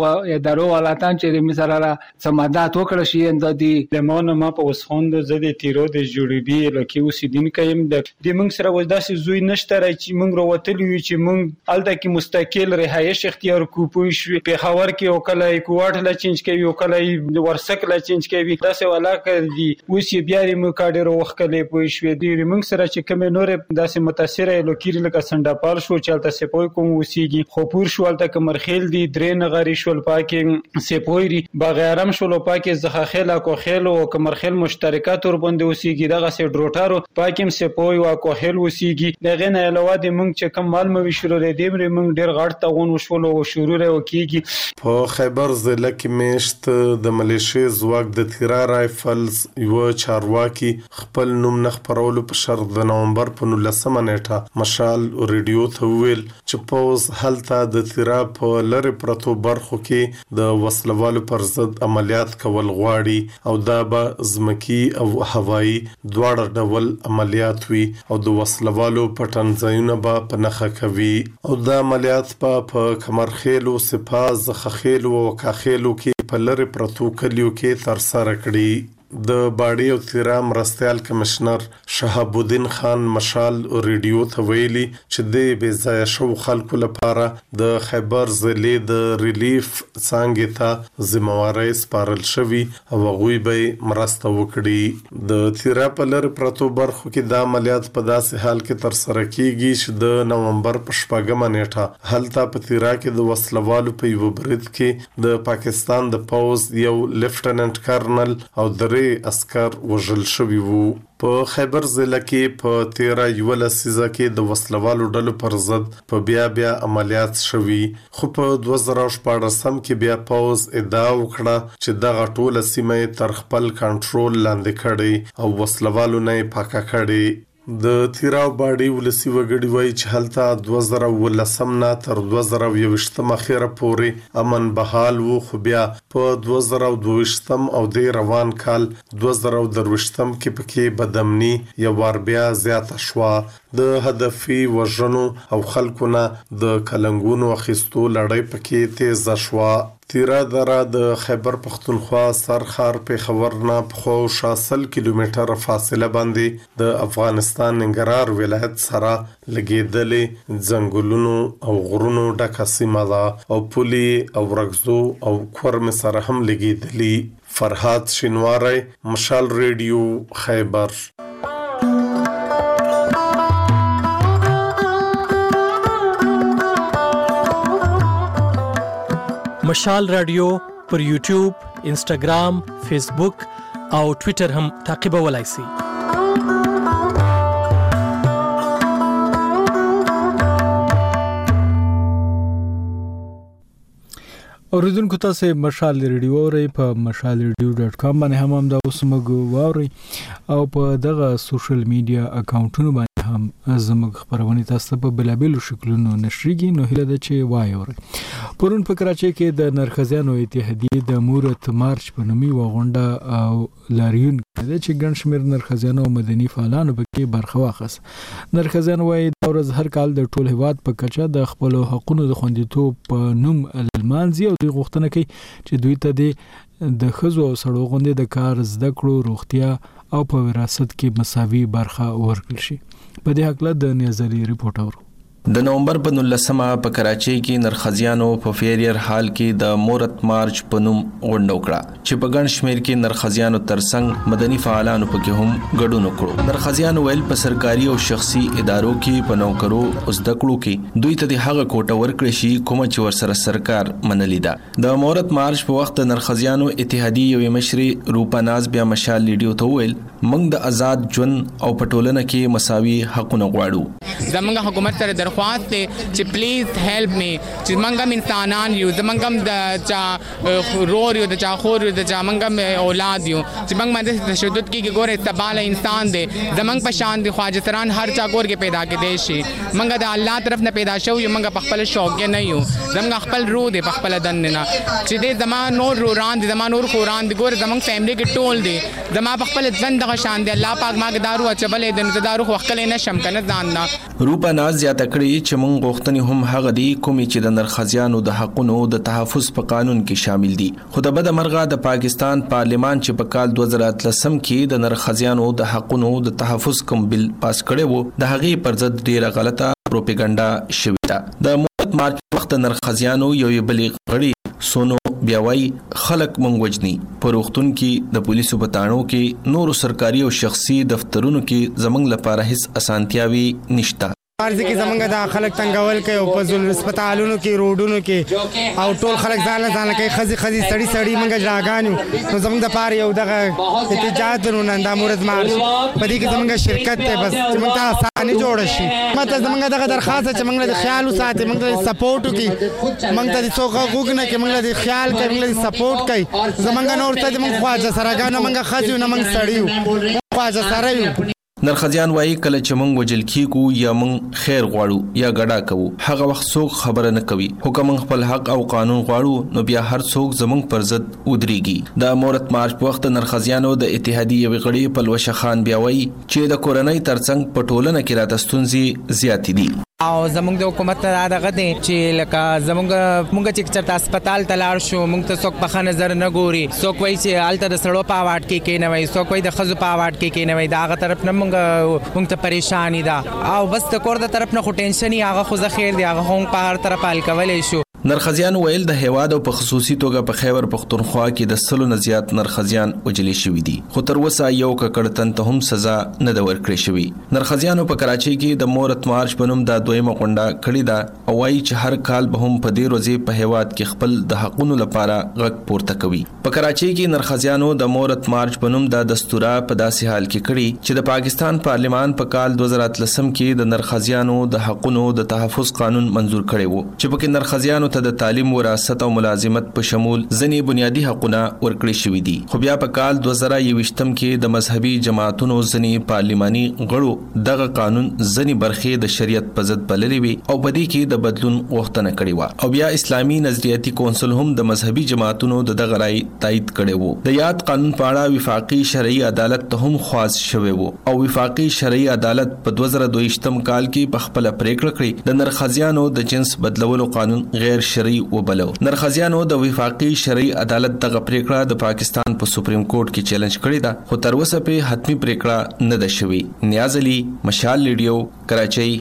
د درو ولاتان چې می سره سمادات وکړ شي اند دي لمونه ما په وسخوند زده تیرو د جوړبي لکه اوسیدین کيم د دې موږ سره ولداسي زوی نشته راي چې موږ وروتلی وي چې موږ الته کې مستقل رهایش اختیار کو پوي شو په خبر کې او کله کوټ لا چینج کوي او کله ورسک لا چینج کوي داسې ولاکه دي اوس یې بیا یې مکاډر وختلې پوي شو دي موږ سره چې کوم نور داسې متاثر لوکیر لکه سنداپال شو چلته سپوي کوم وسیږي خو پور شو الته کمرخیل دي درې نغری شول پاکي سپوي بغیرم شول پاکي زخخیل کو خیل او کمرخیل مشترکات ور باندې وسیږي دغه سي ډروټارو پاکم سپوي او کو خیل وسیږي دغه نه علاوه د موږ چې کم مال مو شروع دي موږ ډیر غړ تاون وشول او شروع وکيږي. په خیبر ضلع کې میشت د ملیشي ځواک د تیرا رایفلز یو چارواکي خپل نوم نه خپرولو په شرط د نومبر په نولسمه نیټه مشال ریډیو ته ویل چې پوز هلته د تیرا په لری پرتو برخو کې د وسلوالو پر ضد عملیات کول غواړي او دا به زمکی او هوایی دواړه ډول عملیات وي او د وسلوالو پټن ځایونه به په نخښه کوي او د عملیات په کمرخیلو سپاز خخیلو او کاخیلو کې په لری پرتو کلیو کې تر سره کړي. د باډي او تیرا مرستيال کمشنر شهاب الدین خان مشال ریډیو ته ویلي چې د بې ځای شو خلکو لپاره د خیبر ضلع د ریلیف څنګه ته ذمہواری سپارل شوی او غوي به مرسته وکړي. د تیرا په لر پرتو برخو کې د عملیات په داسې حال کې تر سره کیږي چې د نومبر په شپږمه نیټه هلته په تیرا کې د وسلوالو په یو برید کې د پاکستان د پوز یو لیفټننټ کرنل او د اسکر وژل شوی وو. په خیبر ضلع کې په تیرا یو لسیزه کې د وسلوالو ډلو پر ضد په بیا بیا عملیات شوی خو په دوه زره شپاړسم کې بیا پوز ادعا وکړه چې دغه ټوله سیمه تر خپل کنټرول لاندې کړي او وسلوالو نه پاکه کړي. د تیرا باډي ولسی وګړي وای چې هلته دوه زره ولسم نه تر دوه زره یوشتم اخیره پورې امن بحال وو خو بیا په دوه زره دویشتم او د روان کال دوه زره درویشتم کې پکې بدامني یو ور بیا زیاته شو د هدفي وژنو او خلکونه د کلنګونو اخیستو لړۍ پکې تیز شو. تیرا دره د خیبر پختونخوا سرخار په خبر نه په شاسل کیلومتر فاصله باندې د افغانستان ننګرهار ولایت سره لګیدلې ځنګلونو او غرونو ډکه سیمه ده او پولي او رغزو او کورم سره هم لګیدلې. فرهاد شینواری مشال ریډیو خیبر. مشال رادیو پر یوټیوب، انسټاګرام، فیسبوک او ټوئیټر هم تعقیبولای شئ. اوریدونکو تاسو مشال ریډیو اورئ په مشال ریډیو ډاټ کام باندې هم دا اوس موږ واورئ او په دغه سوشل میډیا اکاونټونو باندې هم زموږ خبرونه تاسو په بلابلو شکلونو نشریږي نو هیله ده چې وای اورئ. پرون په کراچۍ کې د نرخزیانو اتحادیې د مورت مارچ په نومي غونډه او لاریون کړی چې ګڼ شمېر نرخزیانو او مدني فعالانو پکې برخه واخیسته. نرخزیان وایي دا ورځ هر کال د ټول هیواد په کچه د خپلو حقونو د خوندیتوب په نوم لمانځي او دوی غوښتنه کوي چې دوی ته د ښځو او سړو غوندې د کار زده کړو، روغتیا او په وراثت کې مساوي برخه ورکړل شي. په دې هکله د نیازلي ریپورټ اورو. د نومبر په نولسمه په کراچۍ کې نرخزیانو په فیریر حال کې د مورت مارچ په نوم غونډه وکړه چې په ګڼ شمېر کې نرخزیانو ترڅنګ مدني فعالانو پکې هم ګډون وکړو. نرخزیانو ویل په سرکاري او شخصي ادارو کې په نوکرو او زده کړو کې دوی ته د هغه کوټه ورکړې شي کومه چې ورسره سرکار منلې ده. د مورت مارچ په وخت د نرخزیانو اتحادیې یوې مشرې روپا ناز بیا مشال لیډیو ته وویل موږ د آزاد ژوند او په ټولنه کې مساوي حقونه غواړو. زموږ حکومت سره درخواست دی چې پلیز هیلپ می چې موږ هم انسانان یو، زموږ هم د چا رور یو، د چا خور یو، د چا موږ هم اولاد یو چې موږ باندې تشدد کیږي. ګوره استباله انسان دی، زموږ په شان دی خواجه سران هر چا کور کې پیدا کېدی شي. موږ د الله طرف نه پیدا شو یو، موږ په خپل شوق نه یو، زموږ خپل روح دی په خپل دن نه چې دې زما نور روران دي، زما نور خوران دي. ګوره زموږ فیملی کې ټول دی، زما په خپل ځن دغه شان دی. الله پاک ما کې دارو اچبلې د نو دارو وختل نه شم کنه ځان نه. روپا ناز زیاته کړې چې موږ غوښتنې هم هغه دي کومې چې د نرخزیانو د حقونو د تحفظ په قانون کې شامل دي. خو د بده مرغه د پاکستان پارلیمان چې په کال دوه زره اتلسم کې د نرخزیانو د حقونو د تحفظ کوم بل پاس کړی وو د هغې پر ضد ډیره غلطه پروپاګاندا شوې ده. د مورت مارچ وخت نرخزیانو یو بلې غړي سونو بیاوي خلک مونږ وجني په روغتون کې د پولیسو په تاڼو کې نورو سرکاري او شخصي دفترونو کې زمنګ لپاره هیڅ اسانتیاوي نشته. ارزه کې زمونږ د خلک تنګول کوي او په ځل هسپتالونو کې روډونو کې او ټول خلک ځان ځان کوي خزي خزي سړی سړی مونږ راغانو نو زمونږ د پاره یو دغه احتجاج درونه د مورت مارچ په دې کې زمونږ شرکت ته بس چې مونږ ته اساني جوړ شي. مته زمونږ دغه درخواست چې مونږ د خیال وساتي، مونږ د سپورټ کې مونږ ته د څوک غوګنه کې مونږ د خیال کوي، مونږ د سپورټ کوي. زمونږ نور ته مونږ خواجه سرګانو مونږ خزي نه مونږ سړیو خواجه سره یو. نرخزیان وایي کله چې موږ وجل کیږو یا موږ خیر غواړو یا ګډا کوو هغه وخت څوک خبره نه کوي. خو که موږ خپل حق او قانون غواړو نو بیا هر څوک زموږ پر ضد ودرېږي. د مورت مارچ په وخت نرخزیانو د اتحادیې یوې غړي پلوشه خان بیا وایي چې د کورنۍ ترڅنګ په ټولنه کې راته ستونزې زیاتې دي. او زموږ د حکومت دغه دی چې لکه زموږ موږ چې چرته هسپتال ته لاړ شو موږ ته څوک په ښه نظر نه ګوري. څوک وایي چې هلته د سړو په اواډ کې کېنوئ، څوک وایي د ښځو په اواډ کې کېنوئ. د هغه طرف نه موږ موږ ته پریشاني ده او بس د کور د طرف نه خو ټینشن یې هغه خو زه خیر دی، هغه خو موږ په هر طرف حل کولی شو. نرخزیان ویل د هیواد او په خصوصي توګه په خیبر پختونخوا کې د سلو نه زیات نرخزیان وجلې شوي دي، خو تر اوسه یو ککړ تن ته هم سزا نه ده ورکړې شوې. نرخزیانو په کراچۍ کې د مورت مارچ په نوم دا دویمه غونډه کړې ده او وایي چې هر کال به هم په دې ورځې په هیواد کې خپل د حقونو لپاره غږ پورته کوي. په کراچۍ کې نرخزیانو د مورت مارچ په نوم دا دستوره په داسې حال کې کړي چې د پاکستان پارلیمان په کال دوه زره اتلسم کې د نرخزیانو د حقونو د تحفظ قانون منزور کړی وو چې پکې نرخزیانو ته د تعلیم، وراثت او ملازمت په شمول ځینې بنیادی حقونه ورکړي شوي دي. خو بیا په کال دوه زره یوویشتم کې د مذهبي جماعتونو ځینې پارلماني غړو دغه قانون ځینې برخې د شریعت په ضد بللې وي او په دې کې د بدلون غوښتنه کړې وه او بیا اسلامي نظریاتي کونسل هم د مذهبي جماعتونو د دغه رای تایید کړی وو. د یاد قانون په اړه وفاقي شرعي عدالت ته هم خواست شوی وو او وفاقي شرعي عدالت په دوه زره دویشتم کال کې په خپل پریکړه کړې د نرخزیانو د جنس بدلولو قانون غیر شرعي وبلو. نرخزیانو د وفاقي شرعي عدالت دغه پریکړه د پاکستان په سپریم کورټ کې چیلنج کړې ده خو تر اوسه په حتمی پریکړه نه ده شوې. نیازلي، مشال لیډیو، کراچۍ.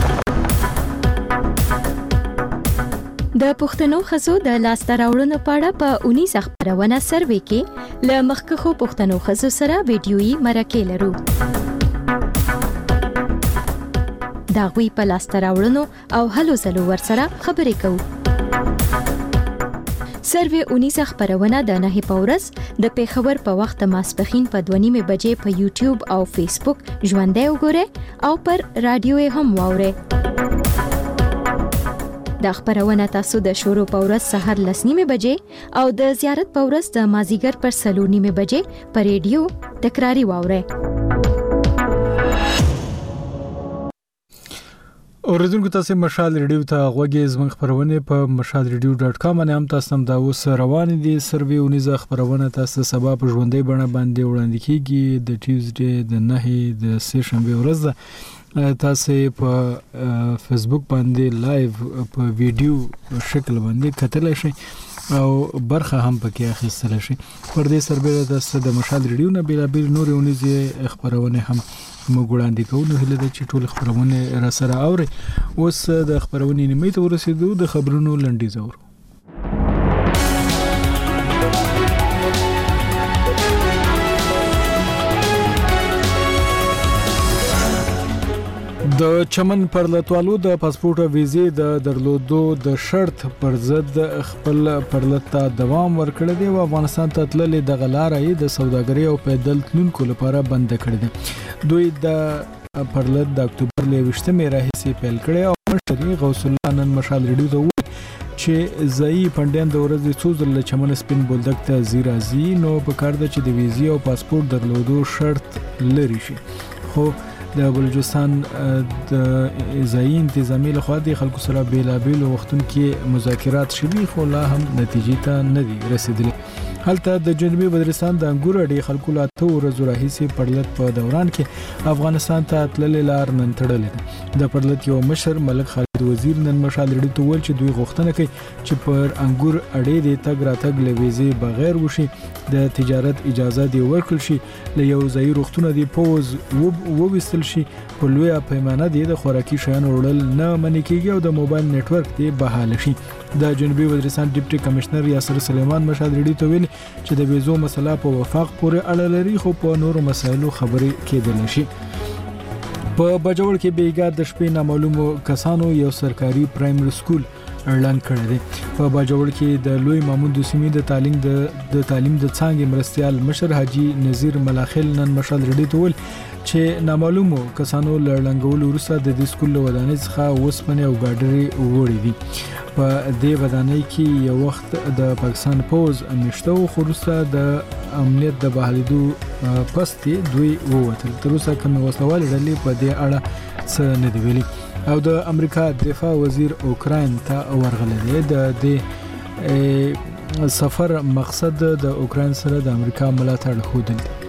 د پښتنو ښځو د لاسته راوړنو په اړه په اونیزه خپرونه سروې کې له مخکښو پښتنو ښځو سره ویډیويي مرکې لرو. د هغوی په لاسته راوړنو او هلو ځلو ورسره خبرې کوو. سروې اونیزه خپرونه د نهه په ورځ د پیښور په وخت ماسپښین په دوه نیمې بجې په یوټیوب او فیسبوک ژوندۍ وګورئ او پر رادیو یې هم واورئ. دا خپرونه تاسو د شروع په ورځ سهار لس نیمې بجې او د زیارت په ورځ د مازیګر پر څلور نیمې بجې په ریډیو تکراري واورئ. اوریدونکو تاسو مشال ریډیو ته غوږی زموږ خبرونه په مشال ریډیو ډاټ کام باندې هم تاسو هم دا اوس روان دي. سروي ونیزه خبرونه تاسو سبا په ژوندۍ بڼه باندې وړاندې کیږي د ټیوزډے د نه د سه شنبه ورځ تاسو په فیسبوک باندې لایو په ویډیو شکل باندې کتل شئ او برخه هم پکې اخیستل شي. پر دې سربېره تاسو د مشال ریډیو نه بیل بیل نور ونیزه خبرونه هم موږ وړاندې کوو. نو هله د چې ټول خبرونه را سره اوري. اوس د خبرونه نیمه ته ورسېدو د خبرونو لنډیز اورو. د چمن پر لټوالو د پاسپورت او ویزې د درلودو د شرط پر ضد خپل پرلطه دوام ورکړی دی او افغانستان ته تللې د غلارې د سوداګرۍ او پیدل تلونکو لپاره بند کړی دی. دوی د پرلط د اکتوبر لويشتمه راهیسې پیل کړی او مشري غوث الله نن مشال ریډیو ته وویل چې ځای پندین د ورځې څو ځله چمن سپین بولدک ته زیرازي نو په کار د چې د ویزې او پاسپورت درلودو شرط لري شي. خو د بلوچستان د ځای انتظامی له خوا د خلکو سره بیلابیل وختونو کې مذاکرات شوي خو لا هم نتیجې ته نه دي رسیدلي. هلته د جنوبي بدرستان د انګور اډې خلکو لا ته ورځو راهیسې پرلط په دوران کې افغانستان ته تللې لار نن تړلې. د پرلط یو مشر ملک خالد وزیر نن مشال ریډیو ته ویل چې دوی غوښتنه کوي چې پر انګور اډې د تګ راتګ له ویزې بغیر وشي، د تجارت اجازه دی ورکړل شي، له یو ځای روغتونه دی پوز وویستل شي، په لویه پیمانه دی د خوراکي شیانو وړل نه منې کیږي او د موبایل نتورک دی بحال شي. د جنوبي وزیرستان ډیپټي کمشنر یاسر سلیمان مشال ریډیو ته ویل چې د ویزو مسله په وفاق پورې اړه لري خو په نورو مسایلو خبرې کېدل شي. په بجوړ کې بیګا د شپې نامعلومو کسانو یو سرکاري پرایمري سکول اعلان کړی دی. په بجوړ کې د لوی مامون د سیمې د تعلیم د د تعلیم د څانګې مرستيال مشر حاجی نذیر ملاخل نن مشال ریډیو ته ویل چې نامعلومو کسانو لړنګول ورسره د دې سکول ودانۍ څخه وسپنه او ګاډري وړي دي. په دې ودانۍ کې یو وخت د پاکستان پوز مشتو خورسته د امنیت د بحالیدو پستې دوی ووتل. تر اوسه کوم وسوال ډلې په دې اړه څه نه دی ویلي. او د امریکا دفاع وزیر اوکراین ته ورغلی دی. د دې سفر مقصد د اوکراین سره د امریکا ملاتړ ښودل دی.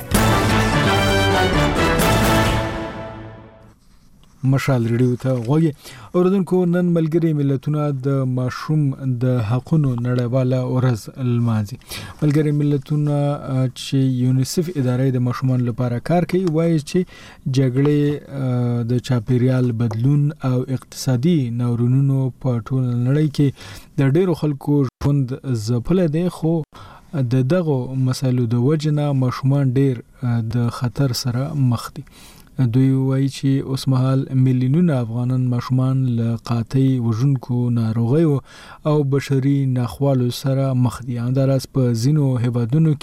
مشال ریډیو ته غوږی اوردونکو نن ملګری ملتونه د ماشوم د حقوقو نړیواله ورځ لمانځي. ملګری ملتونه چې یونیسف ادارې د ماشومان لپاره کار کوي وایي چې جګړې د چاپیریال بدلون او اقتصادي ناورینونو په ټول نړۍ کې د ډیرو خلکو ژوند ځپل دي خو د دغه مسایلو د وجنه ماشومان ډیر د خطر سره مخ دي. دوی وایي چې اوس مهال میلیونونه افغانان ماشومان له قحطۍ وژونکو ناروغیو او بشري ناخوالو سره مخ دي. همداراز په ځینو هیوادونو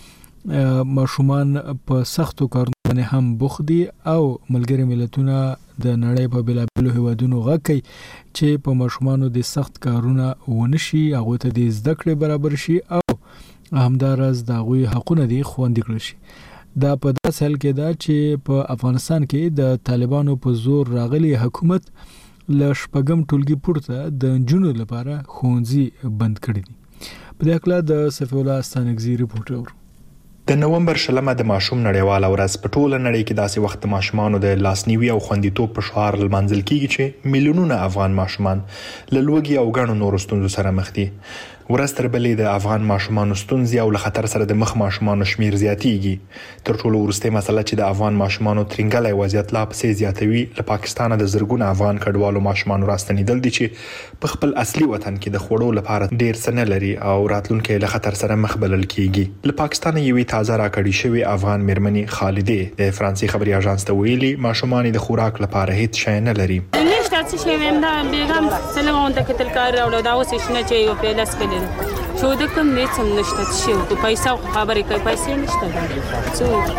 کې ماشومان په سختو کارونو باندې هم بوخت دي او ملګری ملتونه د نړۍ په بېلابېلو هیوادونو غږ کوي چې په ماشومانو د سخت کارونه ونه شي، هغوی ته د زده کړې برابر شي او همداراز د هغوی حقونه دي خوندي کړل شي. دا په داسې حال کې ده چې په افغانستان کې د طالبانو په زور راغلي حکومت له شپږم ټولګي پورته د نجونو لپاره ښوونځي بند کړي دي. په دې اړه د صفي الله ستانکزي ریپورټ اورو. د نومبر شلمه د ماشوم نړیواله ورځ په ټوله نړۍ کې داسې وخت د ماشومانو د لاسنیوي او خوندیتوب په شعار لمانځل کیږي چې میلیونونه افغان ماشومان له لوږې او ګڼو نورو ستونزو سره مخ دي. ورځ تر بلې د افغان ماشومانو ستونزې او له خطر سره د مخ ماشومانو شمیر زیاتیږي. تر ټولو وروستۍ مسله چې د افغان ماشومانو ترنګلی وضعیت لا پسې زیاتوي له پاکستانه د زرګونه افغان کډوالو ماشومانو راستنیدل دي چې په خپل اصلي وطن کې د خوړو لپاره ډیر څه نه لري او راتلونکي له خطر سره مخ بلل کیږي. له پاکستانه یوې تازه راکړې شوې افغان میرمنې خالدې د فرانسې خبري اژانس ته ویلي ماشومان د خوراک لپاره هیڅ شی نه لري. نشته څه شی ویم دا بیګم سلام ته کتل کار راوړو دا اوس شنه چې یو پیلاس کړل شو د کوم نشم نشته چې په پیسې خبرې کوي پیسې نشته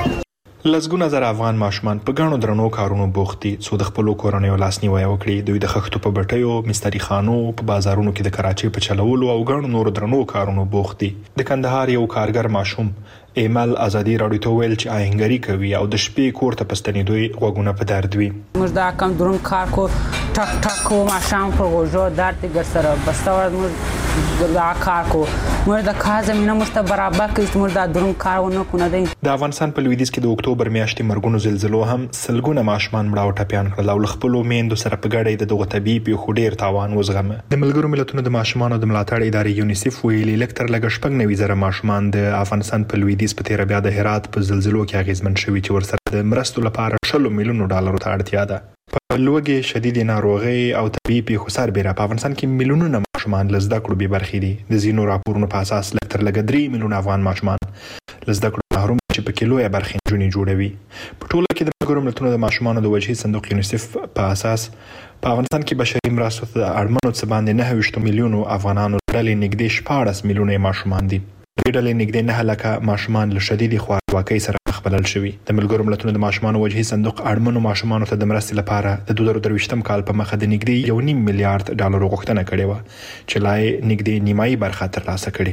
څو لزګونه زر افغان ماشومان په غاڼو درنو کارونو بوخت دي څو د خپل کورنۍ لاسنیوي وکړي. دوی د خښتو په بټیو، مستری خانو، په بازارونو کې د کراچۍ په چلولو او غاڼو نور درنو کارونو بوخت دي. د کندهار یو کارګر ماشوم ایمل ازادي راډیو ته ویل چې آهنګري کوي او د شپې کور ته پستنیدوي غوګونه په درد وي. موږ دا کم درون کار کو ټک ټک کو ما شام پر غوجو درد ګر سره بستور موږ دا کار کو موږ د کار زمينه مست برابر کړو موږ دا درون کارونه کو نه دی. د افغانستان په لویدیځ کې د اکتوبر میاشتې مرګونو زلزلو هم سلګونه ماشومان مړه او ټپيان کړل او خپل میندو سره په ګډه د دغه طبي پیښو ډیر تاوان وزغمه. د ملګرو ملتونو د ماشومانو د ملاتړ ادارې یونیسف ویلي لکتر لګ شپږ نوي زره ماشومان د افغانستان په لویدیځ په تیر بیا د هرات په زلزلو کې اغیزمن شوي چې ورسره د مرستو لپاره شلو میلیونو ډالرو ته اړتیا ده. په لوګي شدید ناروغي او طبي پیښو سربېره په افغانستان کې میلیونونه ماشومان لزده کړو به برخې دي. د زینو راپورونو په اساس لکتر لګ درې میلیونه افغان ماشومان لزده کړو محروم چې په کیلو یا برخې جوړې جوړوي. په ټوله کې د ملګرو ملتونو د ماشومانو د وجهي صندوق یونیسف په اساس په افغانستان کې بشري مرستو ته اړمنو څه باندې نه ویشت میلیونو افغانانو ډلې نږدې شپاړس میلیونه ماشومان دي. د ډلې نږدې نه لکه ماشومان له شدید خوارځواکۍ سره مخ بلل شوي. د ملګرو ملتونو د ماشومانو وجهي صندوق اړمنو ماشومانو ته د مرستې لپاره د دوه زره درویشتم کال په مخه د نږدې یو نیم میلیارډ ډالرو غوښتنه کړې وه چې لا یې نږدې نیمایي برخه ترلاسه کړې.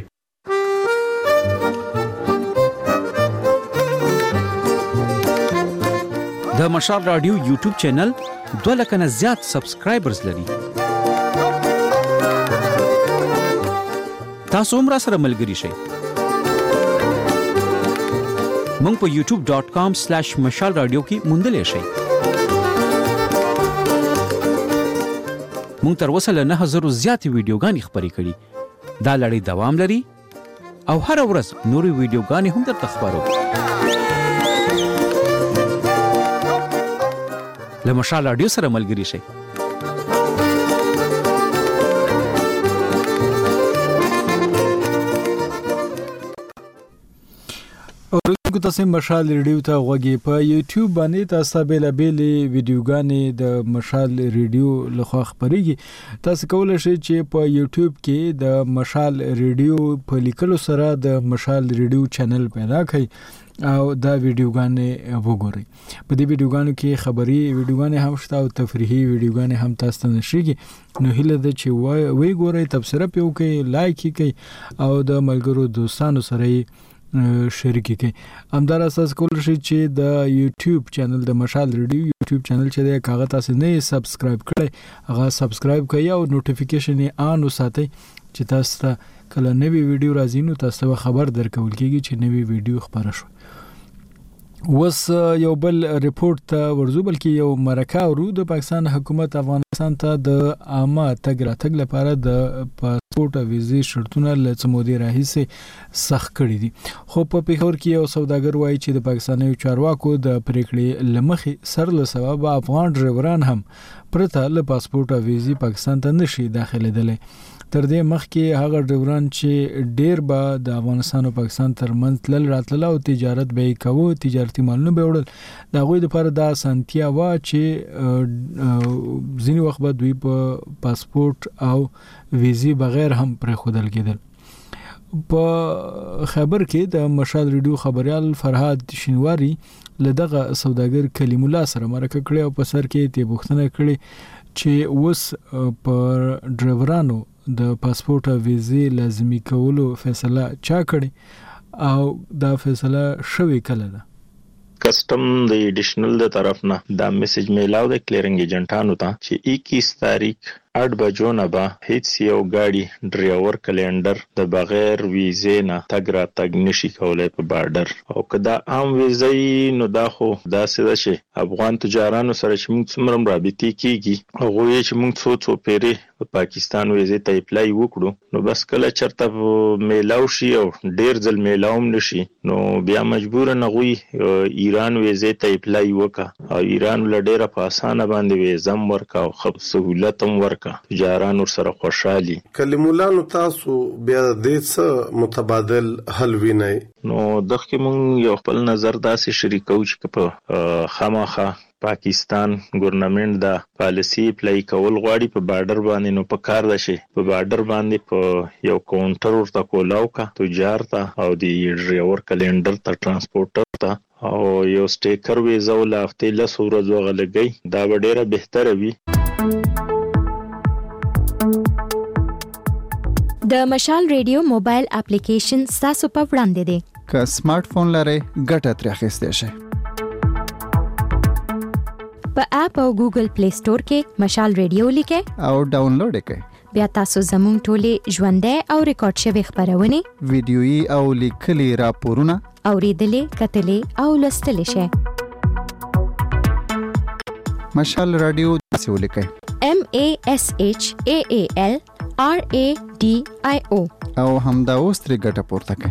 د مشال رادیو یوټیوب چینل دوه لکه نه زیات سبسکرایبرز لري. تاسو هم را سره ملګري شئ. مونږ په یوټیوب ډاٹ کام سلیش مشال رادیو کې موندلی شئ. مونږ تر اوسه له نه زرو زیاتې ویډیوګانې خپرې کړي. دا لړۍ دوام لري او هره ورځ نورې ویډیوګانې هم درته خپرو. له مشال رادیو سره ملګري شئ. اوریدونکو تاسو مشال ریډیو ته غوږی په یوټیوب باندې تاسو به بیل ویډیوګانې د مشال ریډیو لخوا خبريږي. تاسو کولای شئ چې په یوټیوب کې د مشال ریډیو په لیکلو سره د مشال ریډیو چینل پیدا کړئ او دا ویډیوګانې وګورئ. په دې ویډیوګانو کې خبري ویډیوګانې هم شته او تفریحي ویډیوګانې هم تاسو ته نشيږي. نو هیله ده چې وای ګورئ، تبصره پیو کوئ، لایک کړئ او د ملګرو دوستانو سره شریک کړئ. همدار اساس کول شي چې د یوټیوب چینل د مشال ریډیو یوټیوب چینل چې د کاغذ تاسو نه سبسکرایب کړئ هغه سبسکرایب کړئ او نوټیفیکیشن یې آن وساتئ چې تاسو ته کله نوی ویډیو راځي نو تاسو خبر درکول کیږي چې نوی ویډیو خبره شو. وس یو بل ریپورت ته ورزو بلکې یو مرکه ورو د پاکستان حکومت افغانستان ته د عامه تګ راتګ لپاره د پاسپورت او ویزې شرطونه له څمودي راهیسه سخت کړي دي. خو په پیښور کې یو سوداګر وایي چې د پاکستاني چارواکو د پریکړې لمخې سر له سبب افغان ډرایوران هم پرته له پاسپورت او ویزې پاکستان ته نشي داخليدل. تر دې مخکې هغه ډرایوران چې ډیر به د افغانستان او پاکستان ترمنځ تل راتلل او تجارت به کوي، تجارتي مالونه به وړل، دا غوي لپاره د سنتیا وا چې ځینی وخت به دوی په پاسپورت او ویزې بغیر هم پر خودل کېدل. په خبر کې د مشال ریډیو خبريال فرهاد شینواری لدغه سوداګر کلیم الله سره مرکه کړې او په سر کې ته بوختنه کړې چې اوس پر ډرایورانو د پاسپورت او ویزې لازمي کولو فیصله چا کړې او دا فیصله شوې کله ده؟ کسٹم د ایډیشنل د طرف نه دا میسج میلاو د کلیرنګ ایجنټانو ته چې اکیس تاریخ आठ بجو نه به هیڅ یو گاډي ډرایور کلندر د بغیر ویزې نه تګ را تګ نشي کولای په بارډر. او کدا عام ویزې نو دا خو دا څه شي افغان تجارانو سره چې موږ څومره رابطې کیږي هغه چې موږ څو څو پیری په پاکستان ویزې ته اپلای وکړو نو بس کله چرته میلاو شي او ډیر ځل میلاوم نشي نو بیا مجبور نه غوي ایران ویزې ته اپلای وکا او ایران ول ډیره په اسانه باندې ویزم ورکا او خپ سہولت هم ورکا تجاران ور سره خوشحالي. کلمولانو تاسو بیا د څه متبادل حل وینئ؟ نو دغه مونږ یو خپل نظر داسې شریکو چې په خامخا پاکستان ګورنمنت دا پالیسی اپلای کول غواړي په بارډر باندې نو په کار ده شي په بارډر باندې په یو کاونټر ورته کولاو کا تجار ته او دی ډرایور کلندر ته ترانسپورټر ته او یو سټیکر ویزا ول هفته له ورځې غلګي دا ډیره بهتره وي. د مشال ریډیو موبایل اپلیکیشن تاسو په وړاندې دی. که سمارټ فون لرئ ګټه ترې اخیستی شئ. په اپ او ګوګل پلی سٹور کې مشال ریډیو لیکئ او ډاونلوډ یې کړئ. بیا تاسو زموږ ټولې ژوندۍ او ریکارډ شوې خپرونې ویډیويي او لیکلي راپورونه اورېدلې کتلې او لوستلی شئ. مشال رادیو داسې ولیکئ: M A S H A A L R A D I O او همدا اوس ترې ګټه پورته کړئ.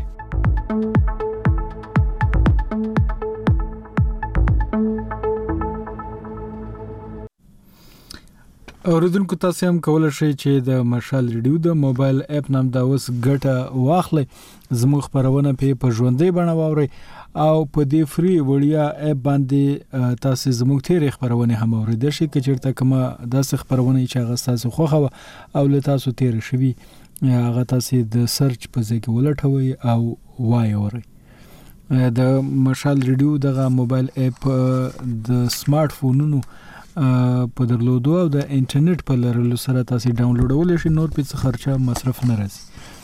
اوریدونکو تاسو هم کولای شئ چې د مشال ریډیو د موبایل اپ نام دا اوس ګټه واخلئ. زموږ خبرونه په ژوندۍ بڼه واورئ او په دې فری وړیا اپ باندې تاسو زموږ تیرې خبرونه هم اوریدئ شئ. که چیرته کومه داسې خبرونه چې هغه تاسو خوښه او له تاسو تیر شوي هغه تاسو د سرچ په ځای کې ولټوئ او وای اورئ. د مشال ریډیو دغه موبایل اپ د سمارټ فونونو په درلودو او د انټرنیټ په لرلو سره تاسو ډاونلوډولای شئ. نور په څه خرچه مصرف نه راځي.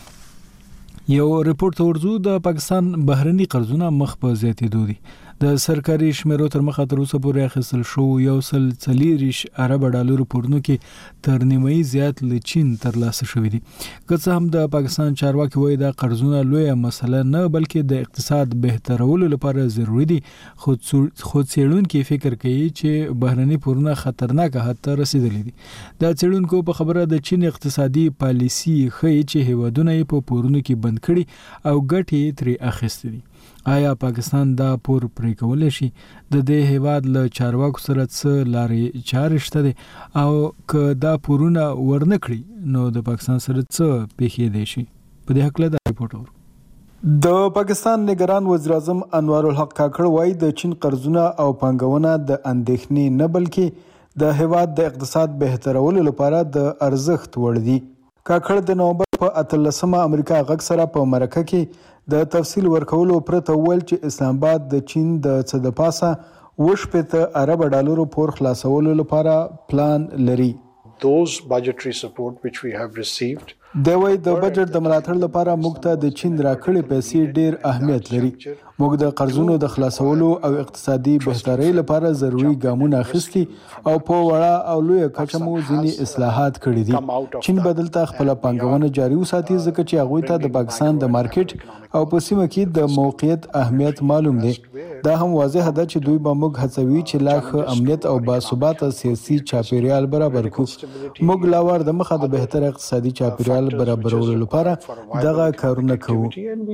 یو ریپورت ورزو د پاکستان بهرني قرضونه مخ په زیاتېدو دي. د سرکاري شمیرو تر مخه تر اوسه پورې اخیستل شو یو سل څلېرویشت ارب ډالرو پورونو کې تر نیمایي زیات له چین ترلاسه شوي دي. که څه هم د پاکستان چارواکي وایي دا قرضونه لویه مسله نه بلکې د اقتصاد بهترولو لپاره ضروري دي، خو څېړونکي فکر کوي چې بهرني پورونه خطرناک حد ته رسیدلي دي. دا څېړونکو په خبره د چین اقتصادي پالیسي ښیي چې هیوادونه یې په پورونو کې بند کړي او ګټې ترې اخیستې دي. آیا پاکستان دا پور پرې کولی شي؟ د دې هیواد له چارواکو سره څه لارې چارې شته دي او که دا پورونه ورنه کړي نو د پاکستان سره څه پیښیدای شي؟ په دې هکله دا ریپورټ اورو. د پاکستان نگران وزیر اعظم انوار الحق کاکړ وایي د چین قرضونه او پانګونه د اندېښنې نه بلکې د هیواد د اقتصاد بهترولو لپاره د ارزښت وړ دي. کاکړ د نومبر په اتلسمه امریکا غږ سره په مرکه کې د تفصیل ورکولو پرته ویل چې اسلام آباد د چین د څه د پاسه اووه شپېته ارب ډالرو پور خلاصولو لپاره پلان لري. Those budgetary support which we have received د وای د بجټ د ملاتړ لپاره موږ ته د چین راکړې پیسې ډېر اهمیت لري. موږ د قرضونو د خلاصولو او اقتصادي بهترۍ لپاره ضروري ګامونه اخیستي او په وړه او لویه کچه مو ځینې اصلاحات کړي دي. چین بدلته خپل پانګونه جاري وساتي ځکه چې هغوی ته د پاکستان د مارکیټ او په سیمه کې د موقعیت اهمیت معلوم دی. دا هم واضح ده چې دوی به موږ هڅوي چې لا ښه امنیت او باثباته سیاسي چاپیریال برابر کړو. موږ لا ور د مخه د بهتر اقتصادي چاپیریال برابرولو لپاره دغه کارونه کوو.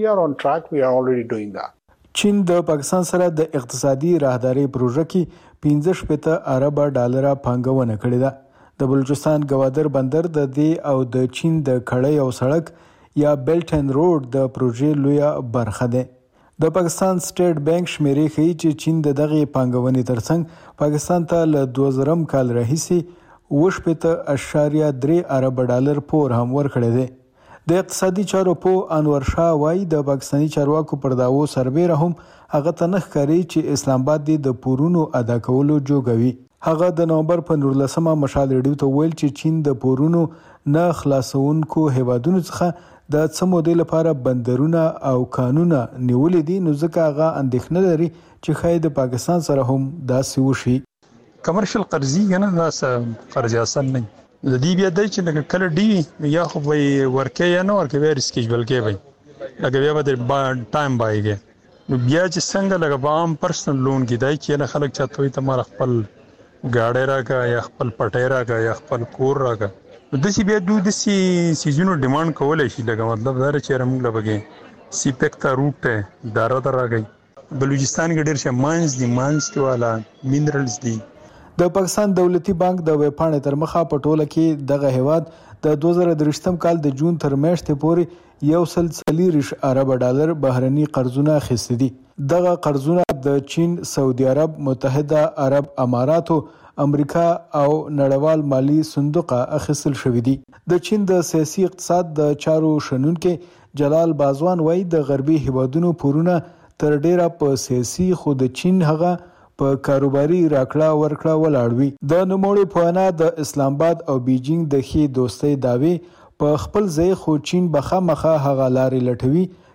چین د پاکستان سره د اقتصادي راهداري پروژه کې پنځه شپېته ارب ډالره پانګونه کړې ده. د بلوچستان ګوادر بندر د دې او د چین د کړۍ او سړک یا بیلټ اینډ روډ د پروژې لویه برخه ده. د پاکستان سټیټ بانک شمیرې ښیي چې چین د دغه پانګونې ترڅنګ پاکستان ته له دوه زرم کال راهیسې اووه شپېته اعشاریه درې ارب ډالر پور هم ورکړی دی. د اقتصادي چارو په انور شاه وایي د پاکستاني چارواکو پر داوو سربیره هم هغه ته نه ښکاري چې اسلام آباد د پورونو ادا کولو جوګوي. هغه د نومبر په نولسمه مشال ریډیو ته ویل چې چین د پورونو نه خلاصونکو هیوادونو څخه د څه مودې لپاره بندرونه او کانونه نیولې دي، نو ځکه هغه اندېښنه لري چې ښایي د پاکستان سره هم داسې وشي. کمرشل قرضې کنه دا قرض اصل نه د دې بیا د چې لکه کله ډی یا خو وي ورکه یا نه ورکه وی ریسکیجول کې وي لکه بیا به ټایم بایږي. نو بیا چې څنګه لکه عام پرسنل لون کې دای چې نه خلک چاته وي تمہاره خپل گاډي راکا یا خپل پټي راکا یا خپل کور راکا د سی بیا دوی د سی سیزونو ډیماند کولای شي. لکه مطلب دا چې موږ لبګي سی پکتا روټ دارا دراګي بلوچستان کې ډېر شه ماینز دي ماینز کې والا مینرالز دي. د پاکستان دولتي بانک د ویبپاڼې تر مخه په ټوله کې دغه هیواد د دوه زره درشتم کال د جون تر میاشتې پورې یو سل څلېرویشت ارب ډالر بهرني قرضونه اخیستي دي. دغه قرضونه د چین، سعودي عرب، متحده عرب اماراتو، امریکا او نړیوال مالی صندوق اخیستل شوي دي. د چین د سیاسي اقتصاد د چارو شنونکي جلال بازوان وایي د غربي هیوادونو پورونه تر ډیره په سیاسي خو د چین هغه په کاروباري راکړه ورکړه ولاړ وي. د نوموړي په وینا د اسلام آباد او بیجینګ د ښې دوستۍ دعوې په خپل ځای خو چین به خامخا هغه لارې لټوي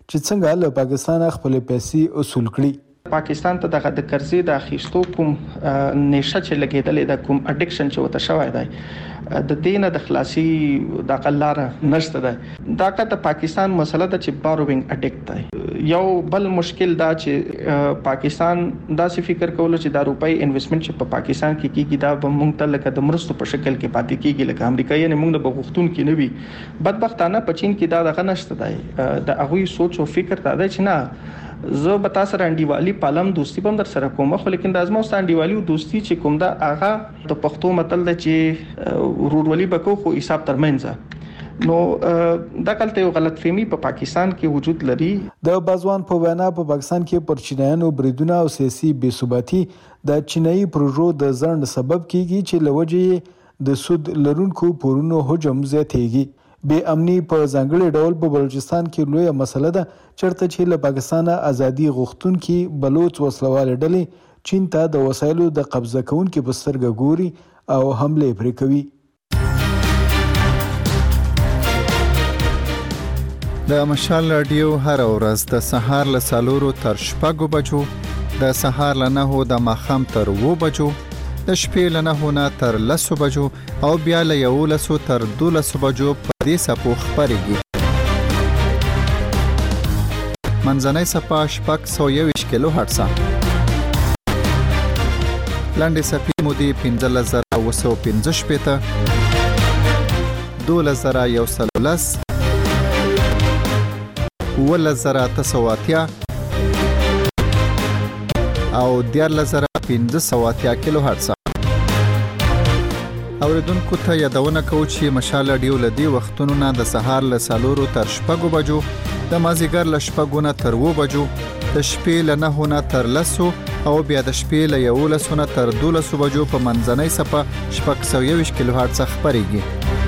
چې څنګه له پاکستان خپل پیسې اصول کړي. پاکستان ته دغه د قرضې د اخیستو کوم نشه چې لګېدلې د کوم اډکشن چې وته شوی دی د دینه د خلاصي د قلار نشته ده. دا که د پاکستان مسله ده چې باروینګ اډکټ دی. یو بل مشکل دا چې پاکستان دا څه فکر کول چې دا روپۍ انویسټمنټ چې په پاکستان کې کیږي دا به مونږ ته لکه د مرستو په شکل کې پاتې کیږي لکه امریکایي نه مونږ د بغښتون کې نه وي. بدبختانه په چین کې دا دغه نشته دی. د هغوی سوچ او فکر دا دی چې نه زه به تاسو سره انډیوالي پالم دوستي به در سره کوم خو لیکن د ازمو انډیوالي او دوستي چې کوم دا هغه د پښتو متل د چې ورورولي بکو خو حساب ترمنځ نو دا کلته یو غلط فهمي په پاکستان کې وجود لري. د بازوان په وینا په پاکستان کې پر چینایانو بریدونه او سیاسي بې ثباتي د چینایي پروژو د ځنډ سبب کیږي چې لوجه د سود لرونکو پورونو حجم زیاتېږي. بې امني په ځانګړي ډول په بلوچستان کې لویه مسله ده چرته چې له پاکستانه ازادي غوښتونکي بلوچ وسلوال ډلې چین ته د وسایلو د قبضه کوونکو په سترګه ګوري او حمله پرې کوي. د مشال رادیو هر ورځ د سهار له څلورو تر شپږو بجو، د سهار له نهو د ماښام تر اووه بجو، د شپې له نهو نه تر لسو بجو او بیا له یولسو تر دولسو بجو په دې څپو خپرېږي. منځنۍ څپه شپږ سوه یوویشت کیلو هرټزه، لنډې څپې مودې پنځلس زره اوه سوه پنځه شپېته، دولس زره یو سل لس، اوولس زره اته سوه اتیا او دیارلس زره پنځه سوه اتیا کیلو هرټزه. اوریدونکو ته یادونه کوو چې مشال رادیو له دې وختونو نه د سهار له څلورو تر شپږو بجو، د مازدیګر له شپږو نه تر اووه بجو، د شپې له نهو نه تر لسو او بیا د شپې له یولسو نه تر دولسو بجو په منځنۍ څپه شپږ سوه یوویشت کیلو هرټزه خپرېږي.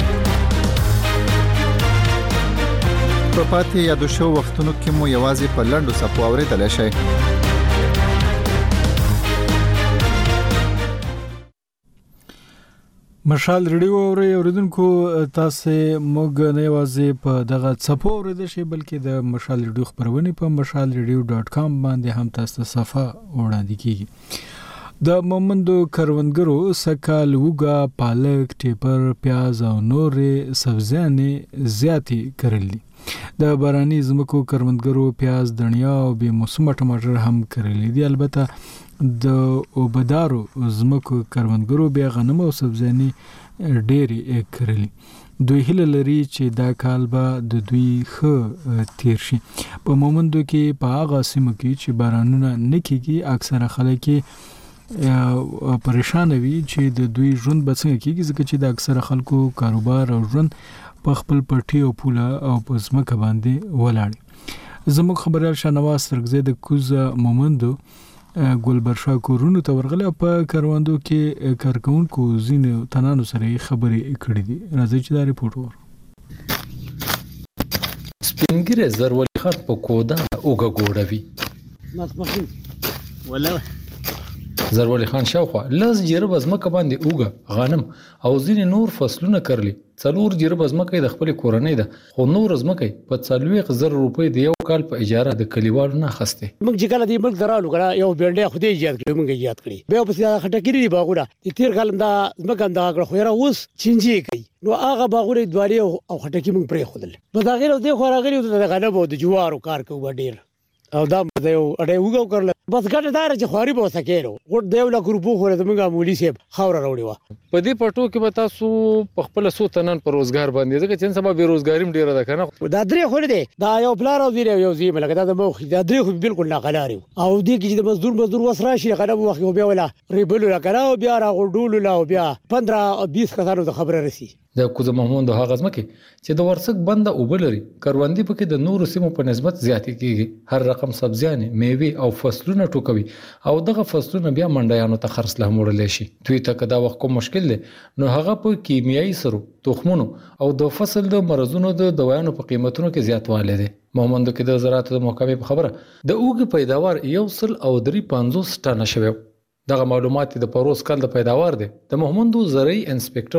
په پاتې یادو شوو وختونو کې مو یوازې په لنډو څپو اورېدلی شئ. مشال ریډیو اوري اوریدونکو تاسو موږ نه یوازې په دغه څپو اوریدل شي بلکې د مشال ریډیو خبرونه په مشال ریډیو ډاټ کام باندې هم تاسو صفحه وړاندې کیږي. د مومندو کروندګرو سکه لوګه پالک ټیپر پیاز او نورې سبزیانې زیاتې کرلې. د باراني زمکو کروندګرو پیاز دنیا او به موسمه ټماټر هم کرلې دي. البته د اوبدارو زمکو کروندګرو بیا غنم او سبزیانې ډېرې کرلې. دوی هیله لري چې دا کال به د دوی ښه تیر شي. په مومندو کې په هغه سیمو کې چې بارانونه نه کیږي اکثره خلک پریشان وي چې د دوی ژوند به څنګه کیږي ځکه چې د اکثره خلکو کاروبار او ژوند په خپل پټي او پوله او په ځمکه باندې ولاړ. زموږ خبريال شاهنواز سرګزی د کوزه مومندو ګلبرشا کورونو ته ورغله په کاروندو کې کارکونکو زینو تنانو سره خبرې کړې دي. راځي چې دا ریپورت ور سپینګره زرولي خط په کودا اوګه ګوړوي مخمخین ولا زرولي خان شاوخوا لاس جرب ازمکه باندې اوګه غنم او ځینې نور فصلونه کرلی. څلور جرب ازمکه د خپل کورنۍ ده خو نور ازمکه په څلوېښت زره روپۍ د یو کال په اجاره د کلیوالو نه اخیستې. موږ چې کله دې ملک درالو کړه یو بینډه خو دې ایجاد کړی موږ ایجاد کړی بیا په سیاده خټکې دي باغونه د تیر کال دا ازمکه دا کړ خو را اوس چینجی کوي نو هغه باغونه دواري او خټکې موږ پرې خودل په دا غیر دې خو راغلی د غنم او د جوارو کار کوو ډیر او دا د یو اړې وګو کړل بس ګټه دار چې خوري به وسکېرو ګټ دیو لا ګروپو خو د موږ مولي سیب خاور راوړي وا په دې پټو کې به تاسو په خپل سو تنن پر روزګار باندې ځکه چې سبا بیروزګاری ډیره ده کنه دا درې خو دې دا یو پلار او دی یو زی ملګری دا مخ دا درې خو بالکل نه غلاري او دې کې د مزدور مزدور وسره شي کنه وخت بیا ولا ریبل لا کنه بیا را غډول لا بیا پندرہ بیس کسانو د خبره رسی د کوزه محمود د هغه ځمکه چې د ورسک بنده اوبلري کروندې پکې د نورو سیمو په نسبت زیاتې کیږي. هر رقم سبزیانې میوه او فصلونه ټوکوي او دغه فصلونه بیا منډیانو ته خرڅ له موړل شي. دوی ته کدا وخت کوم مشکل دی نو هغه په کیمیاوي سرو تخمونو او د فصل د مرزونو د دوايانو په قیمتونو کې زیاتوالی دی. محمد کې د زراعت د محکمې په خبره د اوګ پیداوار یو سل او درې پنځوس ټنه شوی. دغه معلومات د پروس کال د پیداوار دی. د محمد زرعي انسپکټر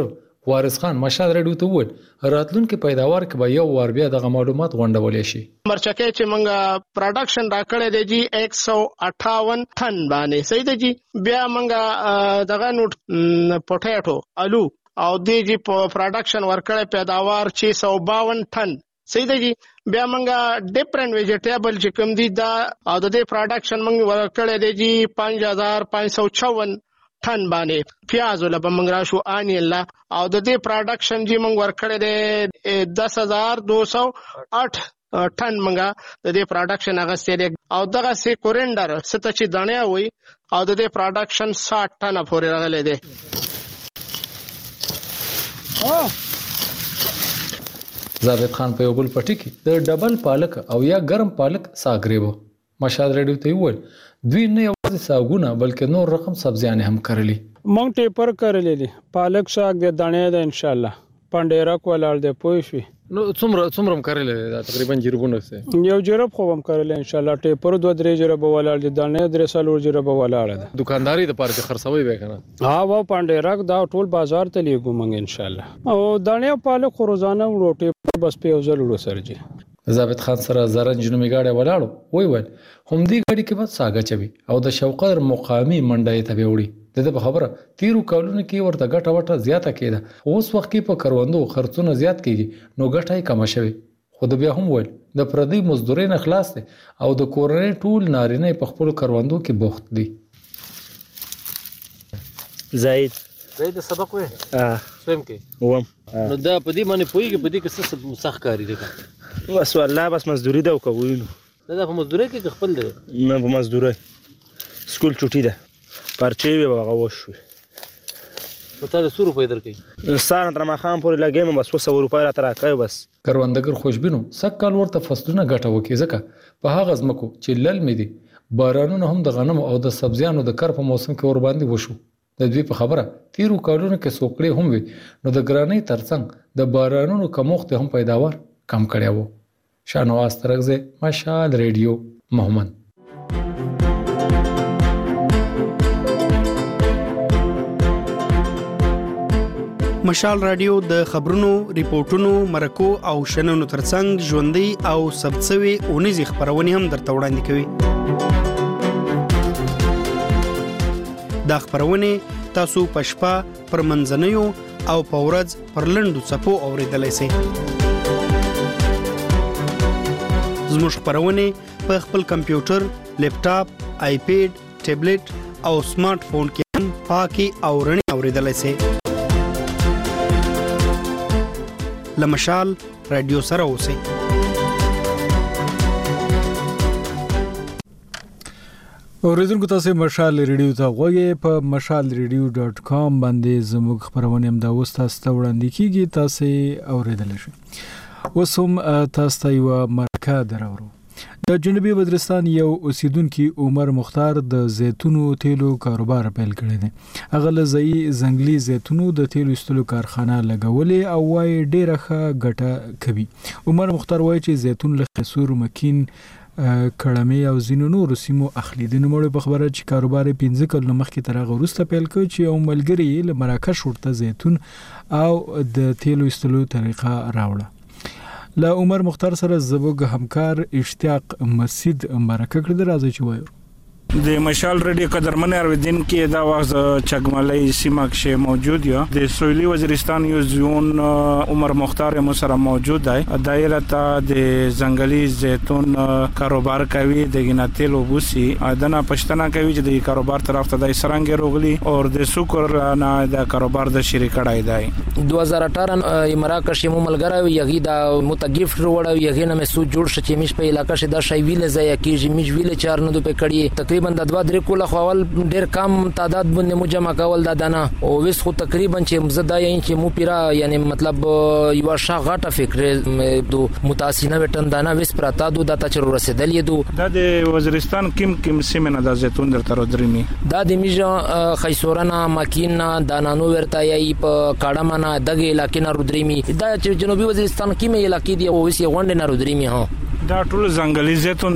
وارث خان مشال رادیو ته وویل راتلونکي پیداوار کې به یو وار بیا دغه معلومات غونډول شي. مرچکه چې موږ پروډکشن راکړی دی جی ایک سو اٹھاون ټن باندې صحیح دی جی. بیا موږ دغه نوٹ پټیټو الو او دی جی پروډکشن ورکړی پیداوار چھ سو باون ټن صحیح دی جی. بیا موږ ډیفرنٹ ویجیټیبل چې کوم دي دا او د دې پروډکشن موږ ورکړی دی جی پنځه هزار پنځه سو چون ټن باندې. پیاز ولا په موږ راشو اني الله او د دې پروډکشن جی موږ ورکړی دی دس هزار دو سو آٹھ ټن موږ د دې پروډکشن اغستې دی او دغه سي کورندر ست چې دانه وي او د دې پروډکشن ساٹھ ټن پورې راغلی دی. ثابت خان په یو بل پټی کې د ډبل پالک او یا ګرم پالک ساګریبو مشال رادیو ته وویل دوی نه یوازې ساګونه بلکې نور رقم سبزیان هم کرلی. مونږ ټیپر کړلې دي پالک شاګ د دانې ده ان شاء الله پندېرک ولال دی پوي شي. نو څومره څومره کړلې دا تقریبا جربونه سه یو جرب خو هم کړلې ان شاء الله ټیپر دوه درې جرب ولال دي دانې درې سالو جرب ولال ده. دکانداري د پاره خرڅوي به کنه ها و پندېرک دا ټول بازار ته لیګو مونږ ان شاء الله او دانې پالک خو روزانه وروټي بس په یو ځل ورو سرجي. ثابت خان سره زرنج نومي گاډي ولاړو وی ویل هم دې گاډي کې بس ساګه چوي او د شوقدر مقامی منډای ته وړي. د په خبره تیرو کالونو کې ورته ګټه وټه زیاته کېده اوس وخت کې په کروندو خرڅونه زیات کیږي نو ګټه یې کم شوي. خو د بیا هم ویل د پردي مزدوري نه خلاص دي او د کورنۍ ټول نارینه په خپل کروندو کې بوخت دي. زید زید سبق وې اه سم کې وم نو دا په دې باندې پويږي په دې کې څه سخت کاری دي بس والله بس مزدوري دا کوو دا په مزدوري کې خپل دی نه په مزدوري سکول چټي ده پرچې وي هغه وشوي په تاسو سو روپۍ درکې سان تر ما خام پورې لګیم بس څو روپۍ را تراکای بس. کروندګر خوشبینو سکه ورته فصلونه ګټه وکي ځکه په هغه ځمکو چې لل مې دي بارانونه هم د غنمو او د سبزیانو د کر په موسم کې ور باندې وشو. د دوی په خبره تیرو کارونو کې سوکړې هم وي نو د ګرانۍ ترڅنګ د بارانونو کموخت هم پیداوار کم کړی وو. شانواز ترغزه مشال رادیو محمد. مشال رادیو د خبرونو ریپورتونو مرکو او شننو ترڅنګ ژوندۍ او سبڅوي اونیزي خبرونه هم درته وړاندې کوي. دا خبرونه تاسو پښپا پر منځنیو او پورز پر لندو صفو اوریدلای شئ. زموږ خبرونه په خپل کمپیوټر، لیپټاپ، آیپیډ، ټابلیټ او سمارټ فون کې هم پاکي او رڼا اوریدلای شئ. لمشال رادیو سره اوسئ. اوریدونکو تاسو مشال ریډیو ته غوږی په مشال ریډیو ډاټ کام باندې زموږ خبرونه هم دا اوس تاسو ته وړاندې کیږي تاسو اوریدل شئ. اوس هم تاسو ته یو مرکه درورو. د جنوبي وزیرستان یو اوسیدونکو عمر مختار د زیتونو تیلو کاروبار پیل کړی دی. هغه لزئی زنګلي زیتونو د تیلو استلو کارخانه لګولې او وايي ډیره ښه ګټه کوي. عمر مختار وايي چې زیتون له قصور مکین کړمې او زینو نور سیمو اخلي. د نوموړي په خبره چې کاروبار پنځه کلونو مخکې تر هغه وروسته پیل کړ چې یو ملګری له مراکش ورته زیتون او د تیلو استلو طریقه راوړه. له عمر مختار سره زبوګ همکار اشتیاق مسجد مرکه کړی راځي چې وایو. د مشال رادیو قدرمن ارویدین کې دا وخت چګملای سیمه کې موجود یو د سویلي وزیرستان یو زون عمر مختار مو سره موجود دی. دایره ته د ځنګلي زیتون کاروبار کوي د ګناتل وبوسی ادنا پښتنه کوي چې د کاروبار طرف ته د سرنګ روغلی او د سوکر نه د کاروبار د شریک کړای دی. دو هزار اٹھارہ مراکش مو ملګری یغي دا متګیفټ وروړ یغي نه مسو جوړ شې مش په علاقې شه د شای ویل ځای کېږي مش ویل چار نه په کړی تقریبا د دوه درې کوله خپل ډیر کم تعداد باندې مو جمع کول دا دانه او وس خو تقریبا چې مزدا یې چې مو پیرا یعنی مطلب یو شغاټه فکر دو متاسینه وټن دانه وس پراتا دو داته چر رسیدل یدو د وزیرستان کیم کیم سیمه د زیتون در تر درمی دا د میجا خیسورنا ماکینا دانانو ورتا یې په کاډمانا دغه علاقې نه رودریمی دا چې جنوبي وزیرستان کې مې علاقې دی او وس یې غونډه نه رودریمی ها دا ټول ځنګلي زیتون دی.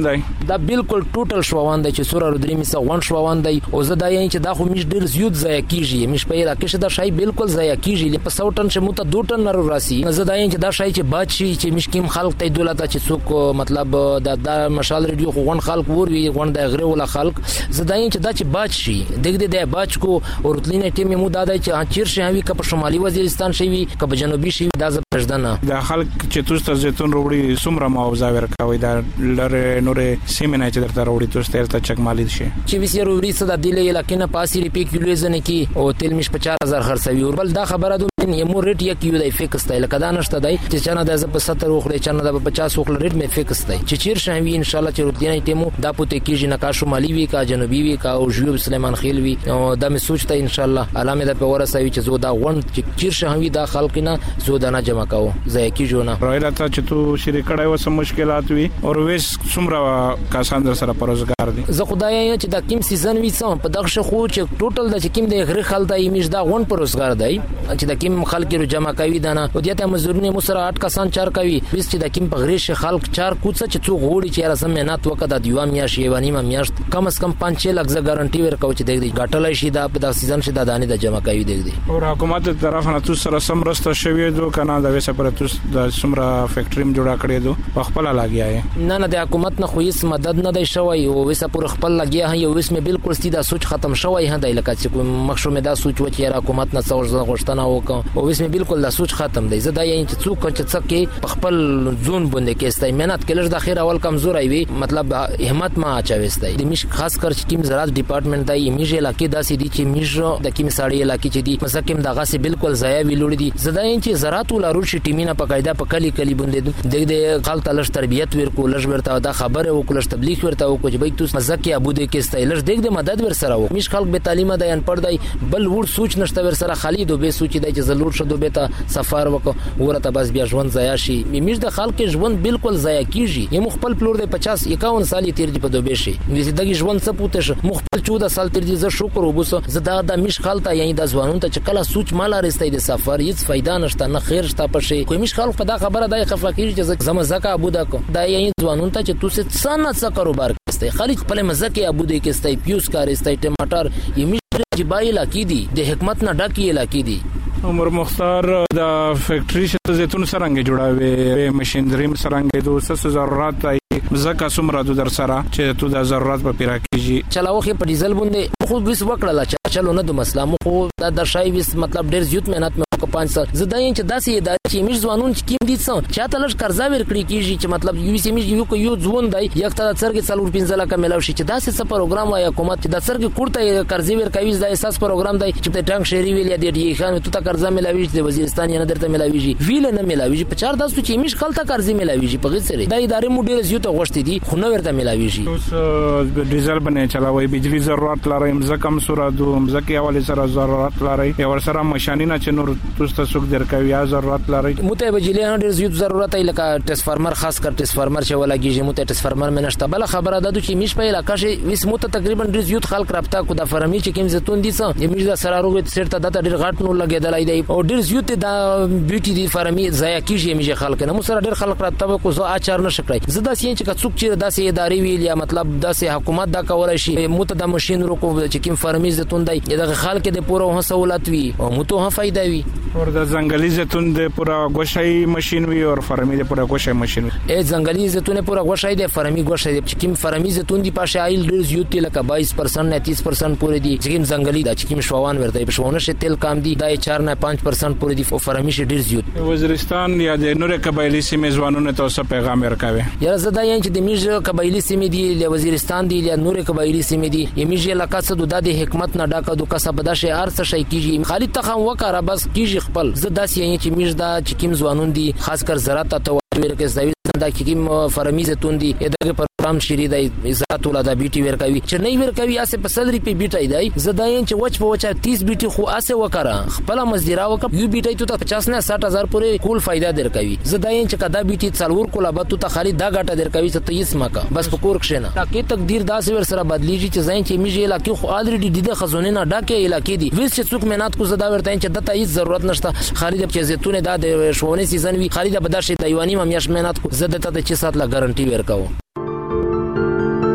دا بالکل ټوټل شووان دی چې سوره رودري میسه غون شووان دی او زه دا یې چې دا خو مش ډیر زیات ضایع کیږي مش په علاقې شه دا شای بالکل ضایع کیږي په سو ټن شه مو ته دوه ټن نرو راسي زه دا یې چې دا شای چې باد شي چې مشکیم خلق ته دولت چې څوک مطلب دا د مشال ریډیو خو غون خلق ور وی غون د غره ولا خلق زه دا یې چې دا چې باد شي دغه د باد کو او رتلینه ټیم مو دا چې چیر شي وي که په شمالي وزیرستان شي وي که په جنوبي شي دا ز پښدنه د خلک چې تاسو زيتون وروړي سمره معاوضه ورکوي دا لره نورې سیمه چې درته وروړي تاسو ته چک مالی شي چې وسیر وروړي صدا د علاقې نه پاسې ریپی کیلو ځنه کی او تل مش په چار هزار خرڅوي او بل دا خبره ده یمو ریټ یک یو د فکس دی لکه دا نشته دی چې چانه د په ستر وخړي چانه د پچاس وخړي ریټ مې فکس دی چې چیر شوي ان شاء الله چې رودینه ټیمو دا پته کیږي نه کا شمالي وی کا جنوبي وی کا او جیوب سلیمان خیل وی او دا مې سوچته ان شاء الله علامه د په ورسوي چې زو دا غون چې چیر شوي دا خلک نه زو دا نه جمع کاو ځای کیږي نه راځي ته چې تو شریک کړای و سم مشکلات وی او ویس څومره کسان در سره پروزګار دي زه خدای چې دا کیم سیزن وی سم په دغه خو چې ټوټل د کیم د غری خلک د ایمیج دا غون پروزګار دی چې د کیم خلک رو جمع کوي دانه او دته مزورونه مو سره اټ کسان چار کوي بس چې د کیم په غریش خلک چار کوڅه چې څو غوړي چې راځم مهنت وکړه د دیوا میا شی ونی ما میاشت کم از کم پنځه لک ز ګارانټي ورکو چې دغه غټلای شي دا په د سیزن شي د دانه د جمع کوي دغه او حکومت طرف نه تاسو سره سم راسته شوی دو کنه د وسه پر تاسو د سمرا فیکټریم جوړه کړی دو په خپل لاګیا نه نه د حکومت نه خو هیڅ مدد نه دی شوی او وسه پر خپل لاګیا هي او اسمه بالکل سیده سوچ ختم شوی هدا لکه چې مخشوم دا سوچ و چې حکومت نه څور غوښتنه وکړه او اسمه بالکل دا سوچ ختم دی زدا یې چې څوک چې څکه خپل زون باندې کې استای مهنت کلر د اخر اول کمزور وي مطلب همت ما اچويستای د مش خاص کر چې کیم زراعت ډپارټمنټ دی میجه علاقې داسې دي چې میجه د کیم ساړي علاقې چې دي مسکم دغه سه بالکل ضایع ویلوړي دي زدا یې چې زراعت ولارو شي ټیمینه په قاعده په کلی کلی باندې د د خپل تلش تربيت ورکو لږ ورته دا خبره وکړه تبلیغ ورته وکړي چې بای تاسو مزکه ابو د کې استای لږ دغه مدد ور سره وکړي مش خلک به تعلیم دی ان پړ دی بل ور سوچ نشته ور سره خالي دوبه سوچ دی چې ضرور شدو به ته سفر وکړو ورته بس بیا ژوند ضایع شي میمیر د خلک ژوند بالکل ضایع کیږي یم خپل پلور د پچاس اکاون سال تیر دی په دوبه شي دغه ژوند څه پوتې شه مخبل چوده سال تیر دی زه شکر وبوسه زدا د مش خالته یعنی د ځوانون ته چکلا سوچ مال راستای د سفر هیڅ فائدہ نشته نه خیر شته پشه کوم مش خلک په دا خبره د خفه کیږي چې زما زکه ابو دا کو دا یعنی ځوانون ته چې تو څه څه څه کاروبار کوي خالد خپل مزکه ابو د کې استای پیوس کار استای ټماټر یمی جبای علاقې دي د حکمت نه ډکی علاقې دي عمر مختار د فیکټری شته زيتون سرنګ جوړاوي ماشينري سرنګ د وسه ضرورت زکه سمره د در سره چې تو د ضرورت په پیرا کیږي چلاوخه په ډیزل باندې خو بیس وکړه چې چلو نه د مسله مو خو د شای بیس مطلب ډیر زیات مهنت مې کو پنځه سال زدا یې چې داسې ادارې چې میش ځوانون چې کیم دي څه چاته لږ قرضا ورکړي کیږي چې مطلب یو سیمه یو کو یو ځوان دی یک ته څرګ څلور پنځه لکه ملاوي شي چې داسې څه پروګرام وای حکومت چې د څرګ کوړته قرضې ورکوي د اساس پروګرام دی چې په ټانک شهري ویل دی دی خان ته قرضا ملاوي چې وزیرستان یې نه درته ملاوي ویل نه ملاوي په چار داسو چې میش خلته قرضې ملاوي په غیر د ادارې مو ډیر زیات غوښتي دي خو نه ورته ملاوي شي اوس ډیزل باندې چلاوي بجلی ضرورت لري مزه کم سره دو مزه حواله سره ضرورت لري یا ور سره ماشينه چې نور تاسو څوک درکوي یا ضرورت لري مته بجلی نه ډیر زیات ضرورت ای لکه ټرانسفارمر خاص کر ټرانسفارمر چې ولګیږي مته ټرانسفارمر مې نشته بل خبره ده چې میش په علاقې شي وس مته تقریبا ډیر زیات خلک رابطه کو د فرمی چې کیم زيتون دي څه یمه د سره روغ سرته د ډیر غټ نو لګیدلای دی او ډیر زیات د بیوټي دی فرمی ضایع کیږي میشه خلک نه مو سره ډیر خلک رابطه کو زو اچار نشه کړی زدا سین چې څوک چې داسې ادارې ویل یا مطلب داسې حکومت دا کولای شي مته د ماشين روکو چې کیم فرمی زيتون دی دغه خلک د پوره سہولت وي او مته هم فائدہ وي اور د ځنګلي زيتون د پورا غوشای ماشين وي او فرمی د پورا غوشای ماشين وي ا ځنګلي زيتون پورا غوشای د فرمی غوشای چې کیم فرمی زيتون دی پاشه ایل ډیر زیات لکه بایس پرسنټ نه تیس پرسنټ پورې دي چې کیم ځنګلي دا چې کیم شوان ورته په شوونه شه تل کام دي دا چار نه پنځه پرسنټ پورې دي او فرمی شه ډیر زیات وزیرستان یا د نور قبایلی سیمې ځوانونه تاسو پیغام ورکوي یا زدا یان چې د میژ قبایلی سیمې دي له وزیرستان دي له نور قبایلی سیمې دي یمیژ علاقه څه د حکمت نه ډاکه د کسب د شي ارڅ شي کیږي خالد تخم وکړه بس کیږي خپل زدا یعنی چې میژ دا چې کیم ځوانون دي خاص کر زراعت ته ورکه زوی دا کیم فرمی زيتون دي دغه پروګرام شری دی عزت ول دا بیٹی ورکوي چې نه ورکوي اسه په صدرې په بیٹای دی زداین چې وچ په وچا تیس بیٹی خو اسه وکړه خپل مزدورا وک یو بیٹای ته پچاس نه ساठ هزار پورې کول فائدہ درکوي زداین چې کدا بیٹی څلور کوله به ته خالد دا غټه درکوي ته تیس مکه بس په کور کښنه تاکي تقدیر داسې ور سره بدلیږي چې زین چې میږي علاقې خو الریډي د خزونه نه ډاکه علاقې دي ویس چې څوک مهنت کو زدا ورته چې دته هیڅ ضرورت نشته خالد چې زيتون دا د شوونه سیزن وی خالد به داسې دیوانی ممیاش مهنت کو زده ته چې سات لا ګارانټي ورکاو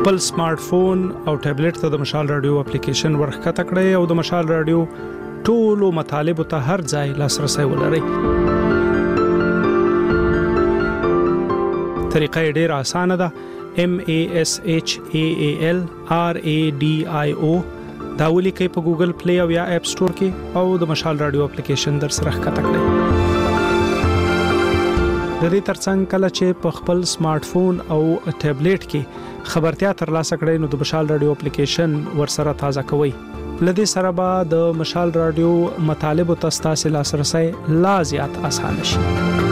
خپل سمارټ فون او ټابلیټ ته د مشال رادیو اپلیکیشن ورخکته کړئ او د مشال رادیو ټولو مطالبه ته هر ځای لاسرسي ولرئ. طریقه ډیره اسانه ده. M A S H A A L R A D I O دا ولیکئ په ګوګل پلی او یا اپ سٹور کې او د مشال رادیو اپلیکیشن در سره ښکته کړئ. د دې ترڅنګ کله چې په خپل سمارټ فون او ټابلیټ کې خبرتیا ترلاسه کړئ نو د مشال رادیو اپلیکیشن ورسره تازه کوئ. لدې سره به د مشال رادیو مطالب او تاسو لاسرسي لا زیات اسانه شي.